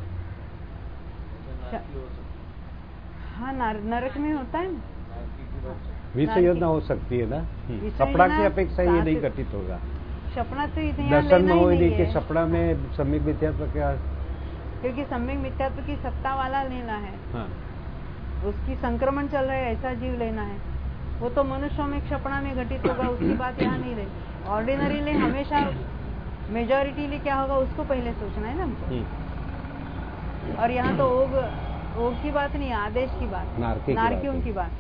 हाँ, नरक में होता है ना, विषय योजना हो सकती है ना, सपना की अपेक्षा ये नहीं घटित होगा। सपना तो दर्शन में हो ही नहीं कि सपना में सम्यक मिथ्यात्व क्या, क्योंकि सम्यक मिथ्यात्व की सत्ता वाला लेना है। हाँ। उसकी संक्रमण चल रहा है ऐसा जीव लेना है, वो तो मनुष्यों में सपना में घटित होगा, उसकी बात यहाँ नहीं रही। ऑर्डिनरी ले हमेशा मेजोरिटी ले क्या होगा उसको पहले सोचना है ना हमको। और यहाँ तो ओग ओग की बात नहीं, आदेश की बात, नारकियों की बात।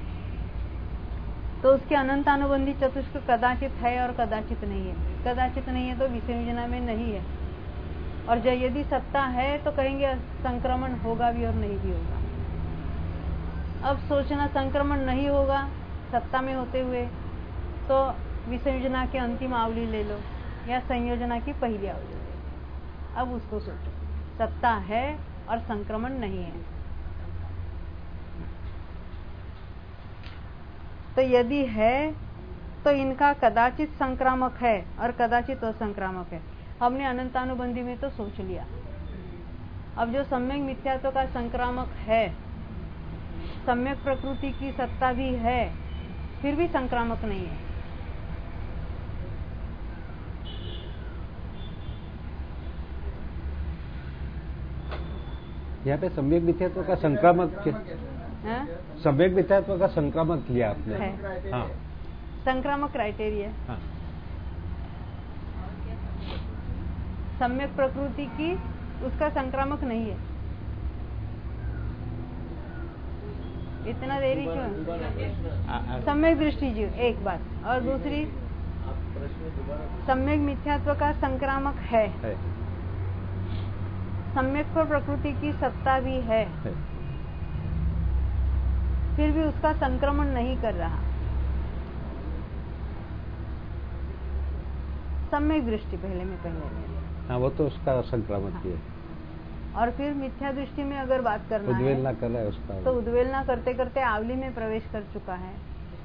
तो उसके अनंतानुबंधी चतुष्क कदाचित है और कदाचित नहीं है। कदाचित नहीं है तो विषय योजना में नहीं है, और जब यदि सत्ता है तो कहेंगे संक्रमण होगा भी और नहीं भी होगा। अब सोचना संक्रमण नहीं होगा सत्ता में होते हुए, तो विषय योजना की अंतिम आवली ले लो या संयोजना की पहली आवली ले लो। अब उसको सोचो, सत्ता है और संक्रमण नहीं है। तो यदि है तो इनका कदाचित संक्रामक है और कदाचित असंक्रामक है। हमने अनंतानुबंधी में तो सोच लिया। अब जो सम्यक मिथ्यात्व का संक्रामक है, सम्यक प्रकृति की सत्ता भी है, फिर भी संक्रामक नहीं है। यहाँ पे सम्यक मिथ्यात्व का संक्रामक, सम्यक मिथ्यात्व का संक्रामक लिया आपने है। हाँ, संक्रामक क्राइटेरिया। हाँ। सम्यक प्रकृति की उसका संक्रामक नहीं है। इतना देरी क्यों? सम्यक दृष्टि जीव एक बात, और दूसरी सम्यक मिथ्यात्व का संक्रामक है, है। सम्यक पर प्रकृति की सत्ता भी है, है, फिर भी उसका संक्रमण नहीं कर रहा। सम्यक दृष्टि पहले में पहले हाँ, वो तो उसका संक्रामक हाँ। है। और फिर मिथ्या दृष्टि में अगर बात करना उद्वेलना है, कर रहा है उसका, तो उद्वेलना करते करते आवली में प्रवेश कर चुका है।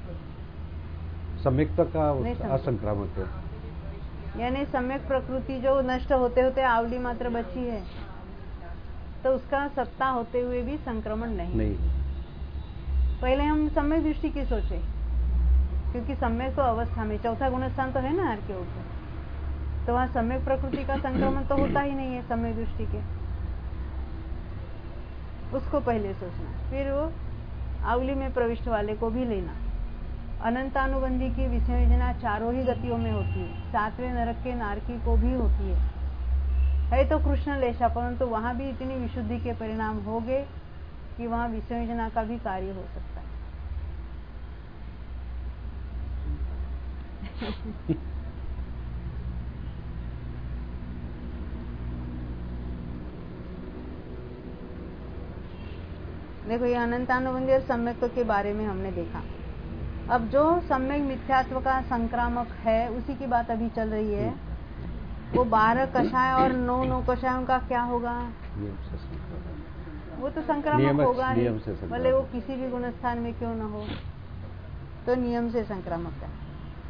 सम्यक का असंक्रामक है, यानी सम्यक प्रकृति जो नष्ट होते होते आवली मात्र बची है, तो उसका सत्ता होते हुए भी संक्रमण नहीं, नहीं। पहले हम सम्यक दृष्टि की सोचे, क्योंकि सम्यक तो अवस्था में चौथा गुणस्थान तो है ना हर के ऊपर, तो वहां सम्यक प्रकृति का संक्रमण तो होता ही नहीं है सम्यक दृष्टि के। उसको पहले सोचना, फिर वो आवली में प्रविष्ट वाले को भी लेना। अनंतानुबंधी की विषय योजना चारों ही गतियों में होती है, सातवें नरक के नारकी को भी होती है है तो कृष्ण लेशा, परंतु वहां भी इतनी विशुद्धि के परिणाम हो गए कि वहां विषय योजना का भी कार्य हो सकता है। देखो, ये अनंतानुबंधी और सम्यक्त्व के बारे में हमने देखा। अब जो सम्यक मिथ्यात्व का संक्रामक है उसी की बात अभी चल रही है। वो बारह कषाय और नौ नौ कषायों का क्या होगा? वो तो संक्रामक होगा ही, भले वो किसी भी गुण स्थान में क्यों न हो, तो नियम से संक्रामक है।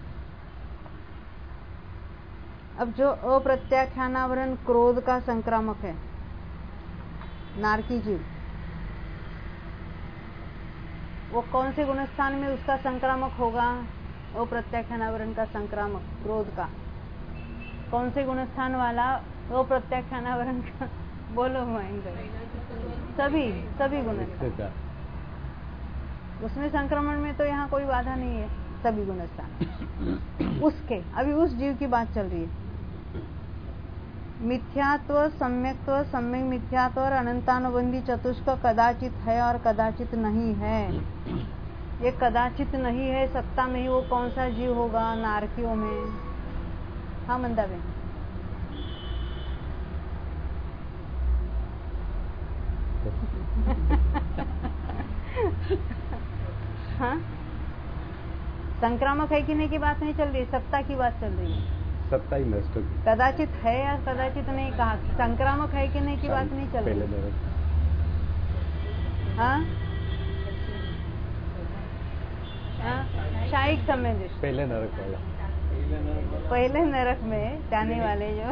अब जो अप्रत्याख्यानावरण क्रोध का संक्रामक है, नारकी जीव, वो कौन से गुण स्थान में उसका संक्रामक होगा? अप्रत्याख्यानावरण का संक्रामक क्रोध का कौन से गुण स्थान वाला? अप्रत्याख्यानावरण का, बोलो महेंद्र। सभी सभी गुण स्थान, उसमें संक्रमण में तो यहाँ कोई बाधा नहीं है, सभी गुण स्थान उसके। अभी उस जीव की बात चल रही है। मिथ्यात्व, सम्यक्त्व, सम्यक मिथ्यात्व और अनंतानुबंधी चतुष्क कदाचित है और कदाचित नहीं है। ये कदाचित नहीं है, सत्ता में ही वो कौन सा जीव होगा? नारकियों में। हाँ मंदा बेन, हाँ, संक्रामक है कि नहीं की बात नहीं चल रही, सत्ता की बात चल रही है। सत्ता ही नष्ट होगी। कदाचित है या कदाचित नहीं कहा, संक्रामक है कि नहीं की बात नहीं चल रही। हाँ, हाँ, शायिक समय दृष्टि। पहले नरक वाला, पहले नरक में जाने वाले जो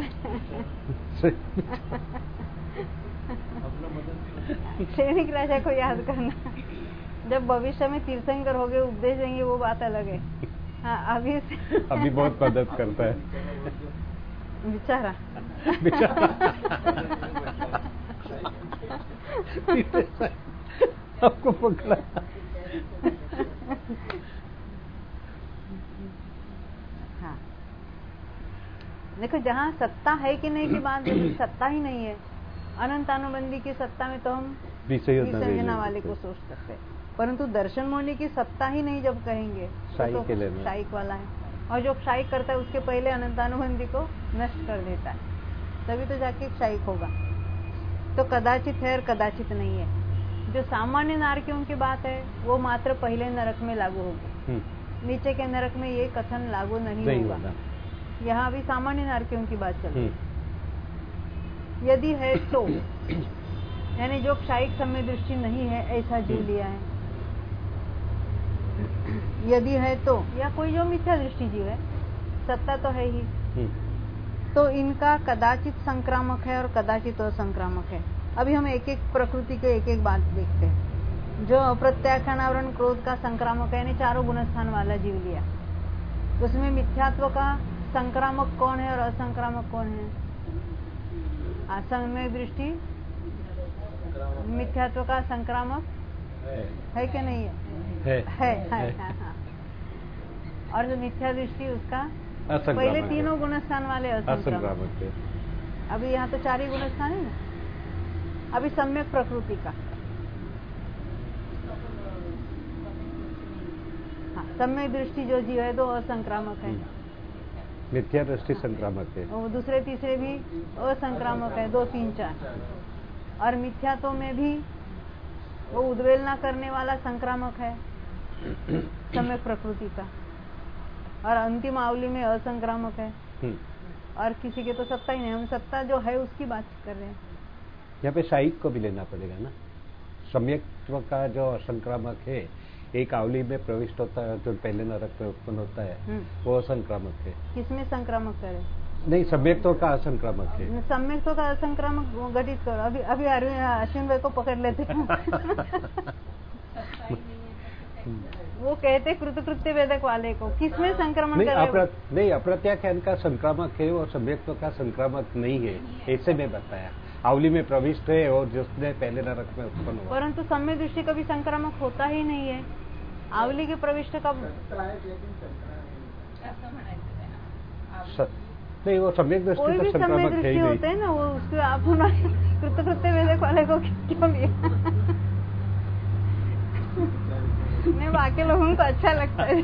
सैनिक राजा को याद करना, जब भविष्य में तीर्थंकर हो गए उपदेश देंगे वो बात अलग है। हाँ, अभी अभी बहुत मदद करता है बेचारा बेचारा आपको पकड़ा। हाँ, देखो, जहाँ सत्ता है कि नहीं की बात, सत्ता ही नहीं है। अनंतानुबंधी की सत्ता में तो हम विसर्जना वाले को सोच सकते हैं, परंतु दर्शन मोहनी की सत्ता ही नहीं जब कहेंगे तो, तो शायिक वाला है। और जो शायिक करता है उसके पहले अनंतानुबंधी को नष्ट कर देता है, तभी तो जाके शायिक होगा। तो कदाचित है और कदाचित नहीं है। जो सामान्य नारकियों की बात है वो मात्र पहले नरक में लागू होगी, नीचे के नरक में ये कथन लागू नहीं, नहीं होगा। यहाँ भी सामान्य नारकियों की बात चल रही है। यदि है तो, यानी जो क्षायिक समय दृष्टि नहीं है ऐसा जीव लिया है, यदि है तो, या कोई जो मिथ्या दृष्टि जीव है, सत्ता तो है ही, तो इनका कदाचित संक्रामक है और कदाचित असंक्रामक है। अभी हम एक एक प्रकृति के एक एक बात देखते हैं। जो अप्रत्याख्यानावरण क्रोध का संक्रामक है, यानी चारों गुणस्थान वाला जीव लिया, उसमें मिथ्यात्व का संक्रामक कौन है और असंक्रामक कौन है? असमय दृष्टि मिथ्यात्व का संक्रामक है, है कि नहीं है? है, है, है, है, है। और जो मिथ्या दृष्टि उसका पहले तीनों गुणस्थान वाले असंक्रामक है। अभी यहाँ तो चार ही गुणस्थान है ना। अभी सम्यक प्रकृति का, हाँ, सम्यक दृष्टि जो जीव है तो असंक्रामक है, मिथ्या दृष्टि संक्रामक है, वो दूसरे तीसरे भी असंक्रामक है, दो तीन चार। और मिथ्यात्व में भी वो उद्वेलना करने वाला संक्रामक है सम्यक प्रकृति का, और अंतिम आवली में असंक्रामक है। और किसी के तो सत्ता ही नहीं, हम सत्ता जो है उसकी बात कर रहे हैं। यहाँ पे शायिक को भी लेना पड़ेगा ना। सम्यक्त्व का जो असंक्रामक है, एक आवली में प्रविष्ट होता है, जो पहले नरक में उत्पन्न होता है, वो असंक्रामक है। किसमें संक्रामक करे? नहीं, सम्यक्त्व का असंक्रामक है। सम्यक्त्व का असंक्रामक घटित करो। अभी अभी अश्विन भाई को पकड़ लेते हैं। वो कहते कृतकृत्य वेदक वाले को, किसमें संक्रमण नहीं, करे? अप्रत, नहीं, अप्रत्याख्यान का संक्रामक है और सम्यक्त्व का संक्रामक नहीं है, ऐसे में बताया। आवली में प्रविष्ट है और जिसने पहले नरक में उत्पन्न हुआ। परंतु सम्य दृष्टि कभी संक्रामक होता ही नहीं है। आवली के प्रविष्ट कब? नहीं, वो सम्यक दृष्टि कोई भी सम्य दृष्टि होते हैं ना, वो उसके आप कृतकृत्य वेदक वाले को क्यों लिया? नहीं, बाकी लोगों को अच्छा लगता है।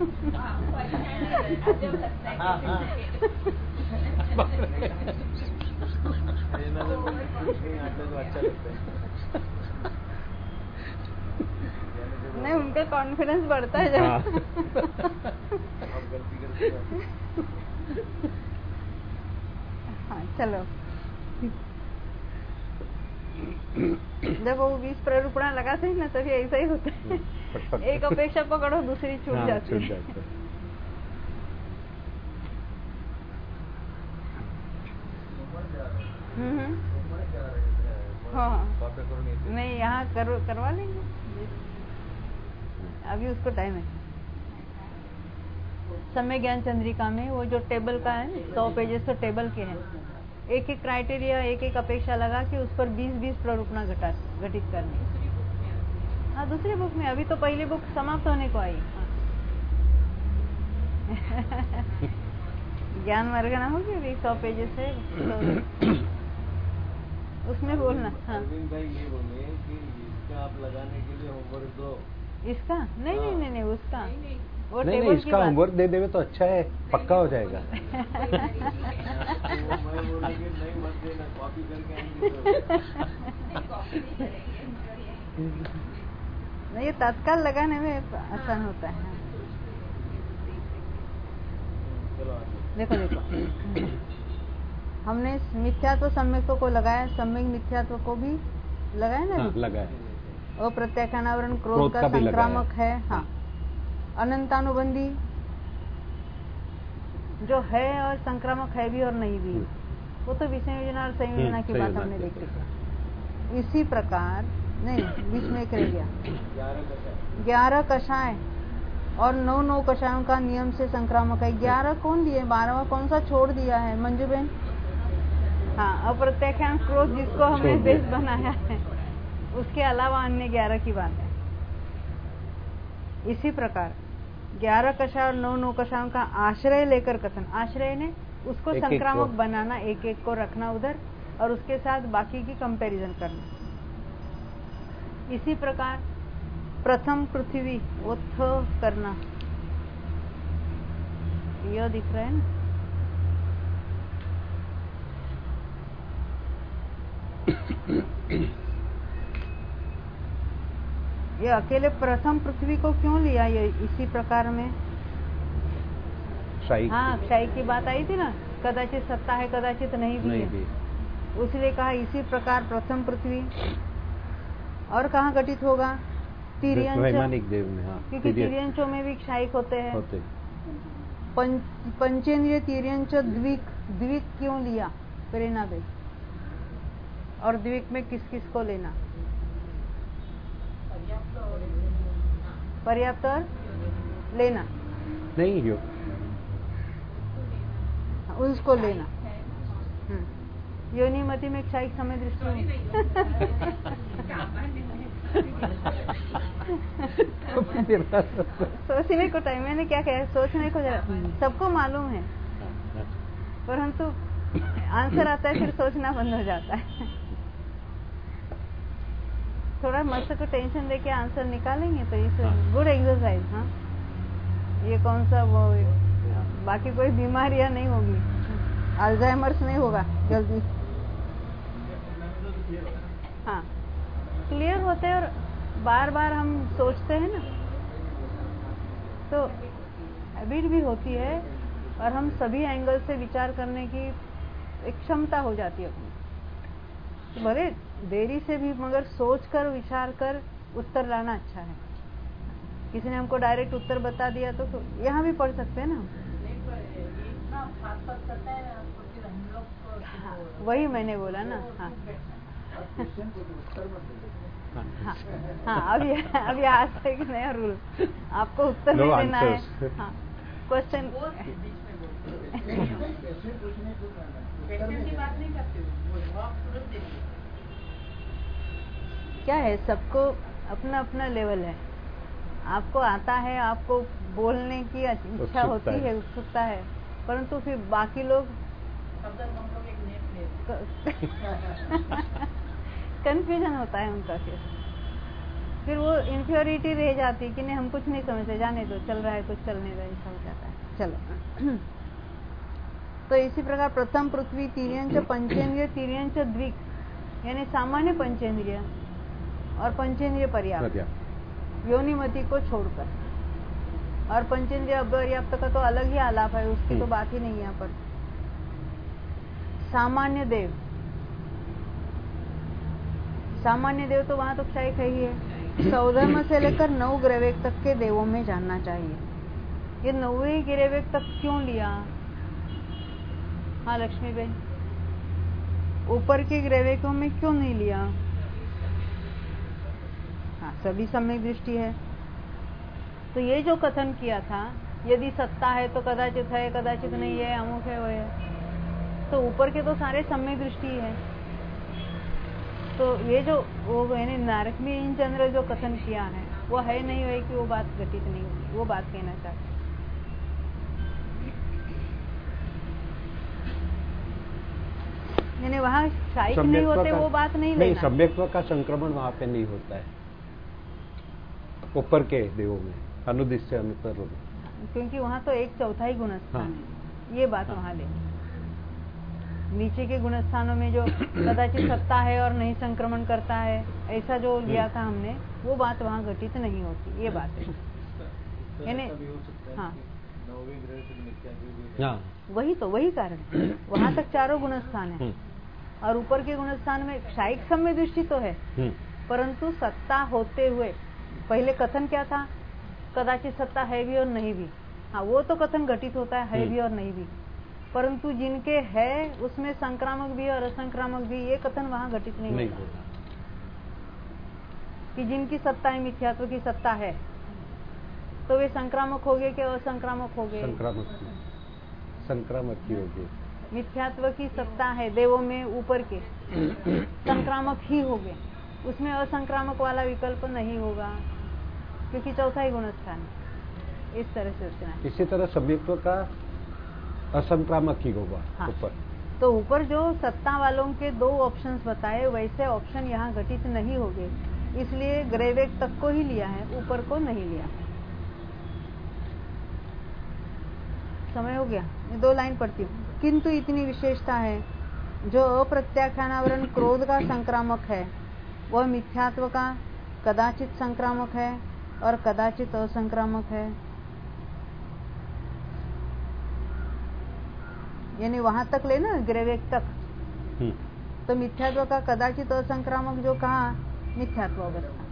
हाँ हाँ अच्छा लगता है। नहीं, उनका कॉन्फिडेंस बढ़ता है जब। हाँ। आप गलती करते हो। हाँ, चलो। जब वो बीस प्ररूपणा लगाते हैं ना, तभी ऐसा ही होता है। एक अपेक्षा पकड़ो, दूसरी छूट हाँ, जाती छूट है। जाती है। हम्म हम्म। हाँ, बातें करो नहीं। नहीं, यहाँ करो, करवा लेंगे, अभी उसको टाइम है। समय ज्ञान चंद्रिका में वो जो टेबल का है, सौ पेजेस तो टेबल के हैं। एक एक क्राइटेरिया, एक एक अपेक्षा लगा के उस पर बीस बीस प्ररूपणा घटा घटित करनी। हाँ, दूसरी बुक में, अभी तो पहली बुक समाप्त होने को आई। हाँ। ज्ञान मार्ग ना होगी, अभी सौ पेजेस है तो उसमें बोलना। हाँ, अरविंद भाई ये बोले कि इसका आप लगाने के लिए होमवर्क दो। इसका नहीं नहीं नहीं नहीं उसका वो नहीं नहीं, टेबल की इसका बात। होमवर्क दे देवे तो अच्छा है, पक्का हो जाएगा। तो मैं बोला कि नहीं मत देना, कॉपी करके आएंगे तो। नहीं, ये तत्काल लगाने में आसान होता है। चलो आगे। देखो देखो हमने मिथ्यात्व सम्यक्त्व को लगाया, सम्यक मिथ्यात्व को भी लगाया ना। हाँ, लगा है। अप्रत्याख्यानावरण क्रोध क्रोध का का भी लगाया। संक्रामक है। हाँ, अनंतानुबंधी जो है और संक्रामक है भी और नहीं भी, वो तो विषय योजना और संयोजना की बात हमने देखी। इसी प्रकार नहीं, बीच में एक रह गया, ग्यारह कषाय और नौ नौ कषायों का नियम से संक्रामक है। ग्यारह कौन दिए, बारहवा कौन सा छोड़ दिया है मंजू बहन? हाँ, अप्रत्याख्यान क्रोध जिसको हमने बेस बनाया है, उसके अलावा अन्य ग्यारह की बात है। इसी प्रकार ग्यारह कषाय और नौ नौ कषायों का आश्रय लेकर कथन, आश्रय ने उसको एक संक्रामक एक बनाना, एक एक को रखना उधर और उसके साथ बाकी की कंपैरिजन करना। इसी प्रकार प्रथम पृथ्वी वो थ करना, यह दिख रहा है ना। ये अकेले प्रथम पृथ्वी को क्यों लिया ये इसी प्रकार में? शाही हाँ, क्षय की बात आई थी ना, कदाचित सत्ता है कदाचित नहीं भी नहीं है, भी। उसलिए कहा इसी प्रकार प्रथम पृथ्वी। और कहाँ घटित होगा? तिर्यंच, वैमानिक देव में। हाँ, क्योंकि तिर्यंचों में भी क्षायिक होते हैं। होते। पंच, पंचेंद्रिय तिर्यंच द्विक, द्विक क्यों लिया प्रेरणा बेस? और द्विक में किस किस को लेना? पर्याप्त और लेना नहीं, यो उसको लेना। योनिमति में क्षायिक समय दृष्टि सोचने को टाइम, मैंने क्या कहा, सोचने को जरा, सबको मालूम है परंतु आंसर आता है फिर सोचना बंद हो जाता है। थोड़ा मस्त को टेंशन देके आंसर निकालेंगे तो इस गुड एक्सरसाइज। हाँ, ये कौन सा वो, बाकी कोई बीमारियां नहीं होगी, अल्जाइमर्स नहीं होगा जल्दी। हाँ, क्लियर होते हैं और बार बार हम सोचते हैं ना तो हैबिट भी होती है और हम सभी एंगल से विचार करने की एक क्षमता हो जाती है अपनी। तो भले देरी से भी मगर सोच कर विचार कर उत्तर लाना अच्छा है। किसी ने हमको डायरेक्ट उत्तर बता दिया तो, तो यहाँ भी पढ़ सकते हैं ना। हाँ, वही मैंने बोला ना। हाँ हाँ, हाँ, अभी अभी आज से एक नया रूल, आपको उत्तर no नहीं देना है। हाँ, क्वेश्चन क्या है, सबको अपना अपना लेवल है। आपको आता है, आपको बोलने की इच्छा होती है, उत्सुकता है, परंतु फिर बाकी लोग कंफ्यूजन होता है उनका। फिर फिर वो इन्फ्योरिटी रह जाती कि नहीं हम कुछ नहीं समझते, जाने दो, चल रहा है कुछ चलने दो, ऐसा हो जाता है। चलो तो इसी प्रकार प्रथम पृथ्वी तिर्यंच पंचेंद्रिय तिर्यंच द्विक, यानी सामान्य पंचेंद्रिय और पंचेंद्रिय पर्याप्त योनिमति को छोड़कर, और पंचेंद्रिय अपर्याप्त का तो अलग ही आलाप है, उसकी तो बात ही नहीं है यहाँ पर। सामान्य देव, सामान्य देव तो वहां तो क्षय है ही है। सौधर्म से लेकर नौ ग्रहवेग तक के देवों में जानना चाहिए। ये नौवे ग्रहवेग तक क्यों लिया? हाँ लक्ष्मी बहन, ऊपर के ग्रहवेगों में क्यों नहीं लिया? हाँ सभी सम्यक दृष्टि है। तो ये जो कथन किया था, यदि सत्ता है तो कदाचित है, कदाचित नहीं है, अमुक है वो है, तो ऊपर के तो सारे सम्यक दृष्टि है। तो ये जो वो यानी नारक में चंद्र जो कथन किया है वो है नहीं है कि वो बात घटित नहीं होगी, वो बात कहना चाहते। यानी वहाँ शायिक नहीं होते, वो बात नहीं लेना। नहीं, सम्यक्त्व का संक्रमण वहां पे नहीं होता है ऊपर के देवों में, अनुदिश्य अनुत्तर में, क्योंकि वहां तो एक चौथाई गुणस्थान हाँ। है, ये बात हाँ। वहां लेनी। नीचे के गुणस्थानों में जो कदाचित सत्ता है और नहीं संक्रमण करता है, ऐसा जो लिया था हमने, वो बात वहां घटित नहीं होती, ये बात है। यानी हाँ हाँ वही तो वही कारण है। वहां तक चारों गुणस्थान है और ऊपर के गुणस्थान में क्षायिक सम्य दृष्टि तो है, परंतु सत्ता होते हुए पहले कथन क्या था? कदाचित सत्ता है भी और नहीं भी। हाँ वो तो कथन घटित होता है, है भी और नहीं भी, परंतु जिनके है उसमें संक्रामक भी और असंक्रामक भी, ये कथन वहां घटित नहीं, नहीं होता। कि जिनकी सत्ता है, मिथ्यात्व की सत्ता है, तो वे संक्रामक हो गए कि असंक्रामक हो गए? संक्रामक संक्रामक ही हो गए। मिथ्यात्व की सत्ता है देवों में ऊपर के, संक्रामक ही हो गए, उसमें असंक्रामक वाला विकल्प नहीं होगा, क्योंकि चौथा ही गुणस्थान है। इस तरह से सोचना है। इसी तरह सभ्यत्व का असंक्रामक ही होगा। हाँ। ऊपर तो ऊपर जो सत्ता वालों के दो ऑप्शंस बताए, वैसे ऑप्शन यहाँ घटित नहीं हो गए, इसलिए ग्रहवेग तक को ही लिया है, ऊपर को नहीं लिया। समय हो गया, दो लाइन पढ़ती हूँ। किंतु इतनी विशेषता है, जो अप्रत्याख्यानावरण क्रोध का संक्रामक है वह मिथ्यात्व का कदाचित संक्रामक है और कदाचित असंक्रामक है। यानी वहां तक लेना ग्रहवेग तक, तो मिथ्यात्व का कदाचित असंक्रामक जो कहा, मिथ्यात्व अवस्था।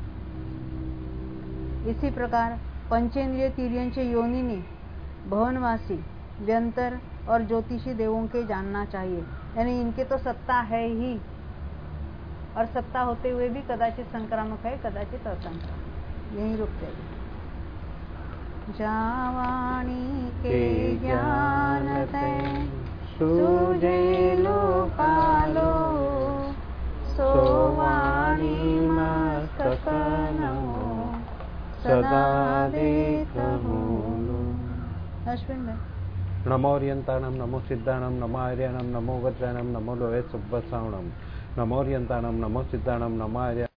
इसी प्रकार पंचेंद्रिय तिर्यंच योनिनी भवनवासी व्यंतर और ज्योतिषी देवों के जानना चाहिए। यानी इनके तो सत्ता है ही, और सत्ता होते हुए भी कदाचित संक्रामक है, कदाचित असंक्रामक। यही रुक जाएगी। जावाणी के ज्ञान सूझे लोकालो, सोवाणी मस्तक नमो सदा देखो। अश्विन भाई, नमो ओरियंताणम, नमो सिद्धाणम, नमो आर्याणम, नमो वज्राणम, नमो लोहे सुब्बसावणम, नमो ओरियंताणम, नमो सिद्धाणम, नमो आर्याणम।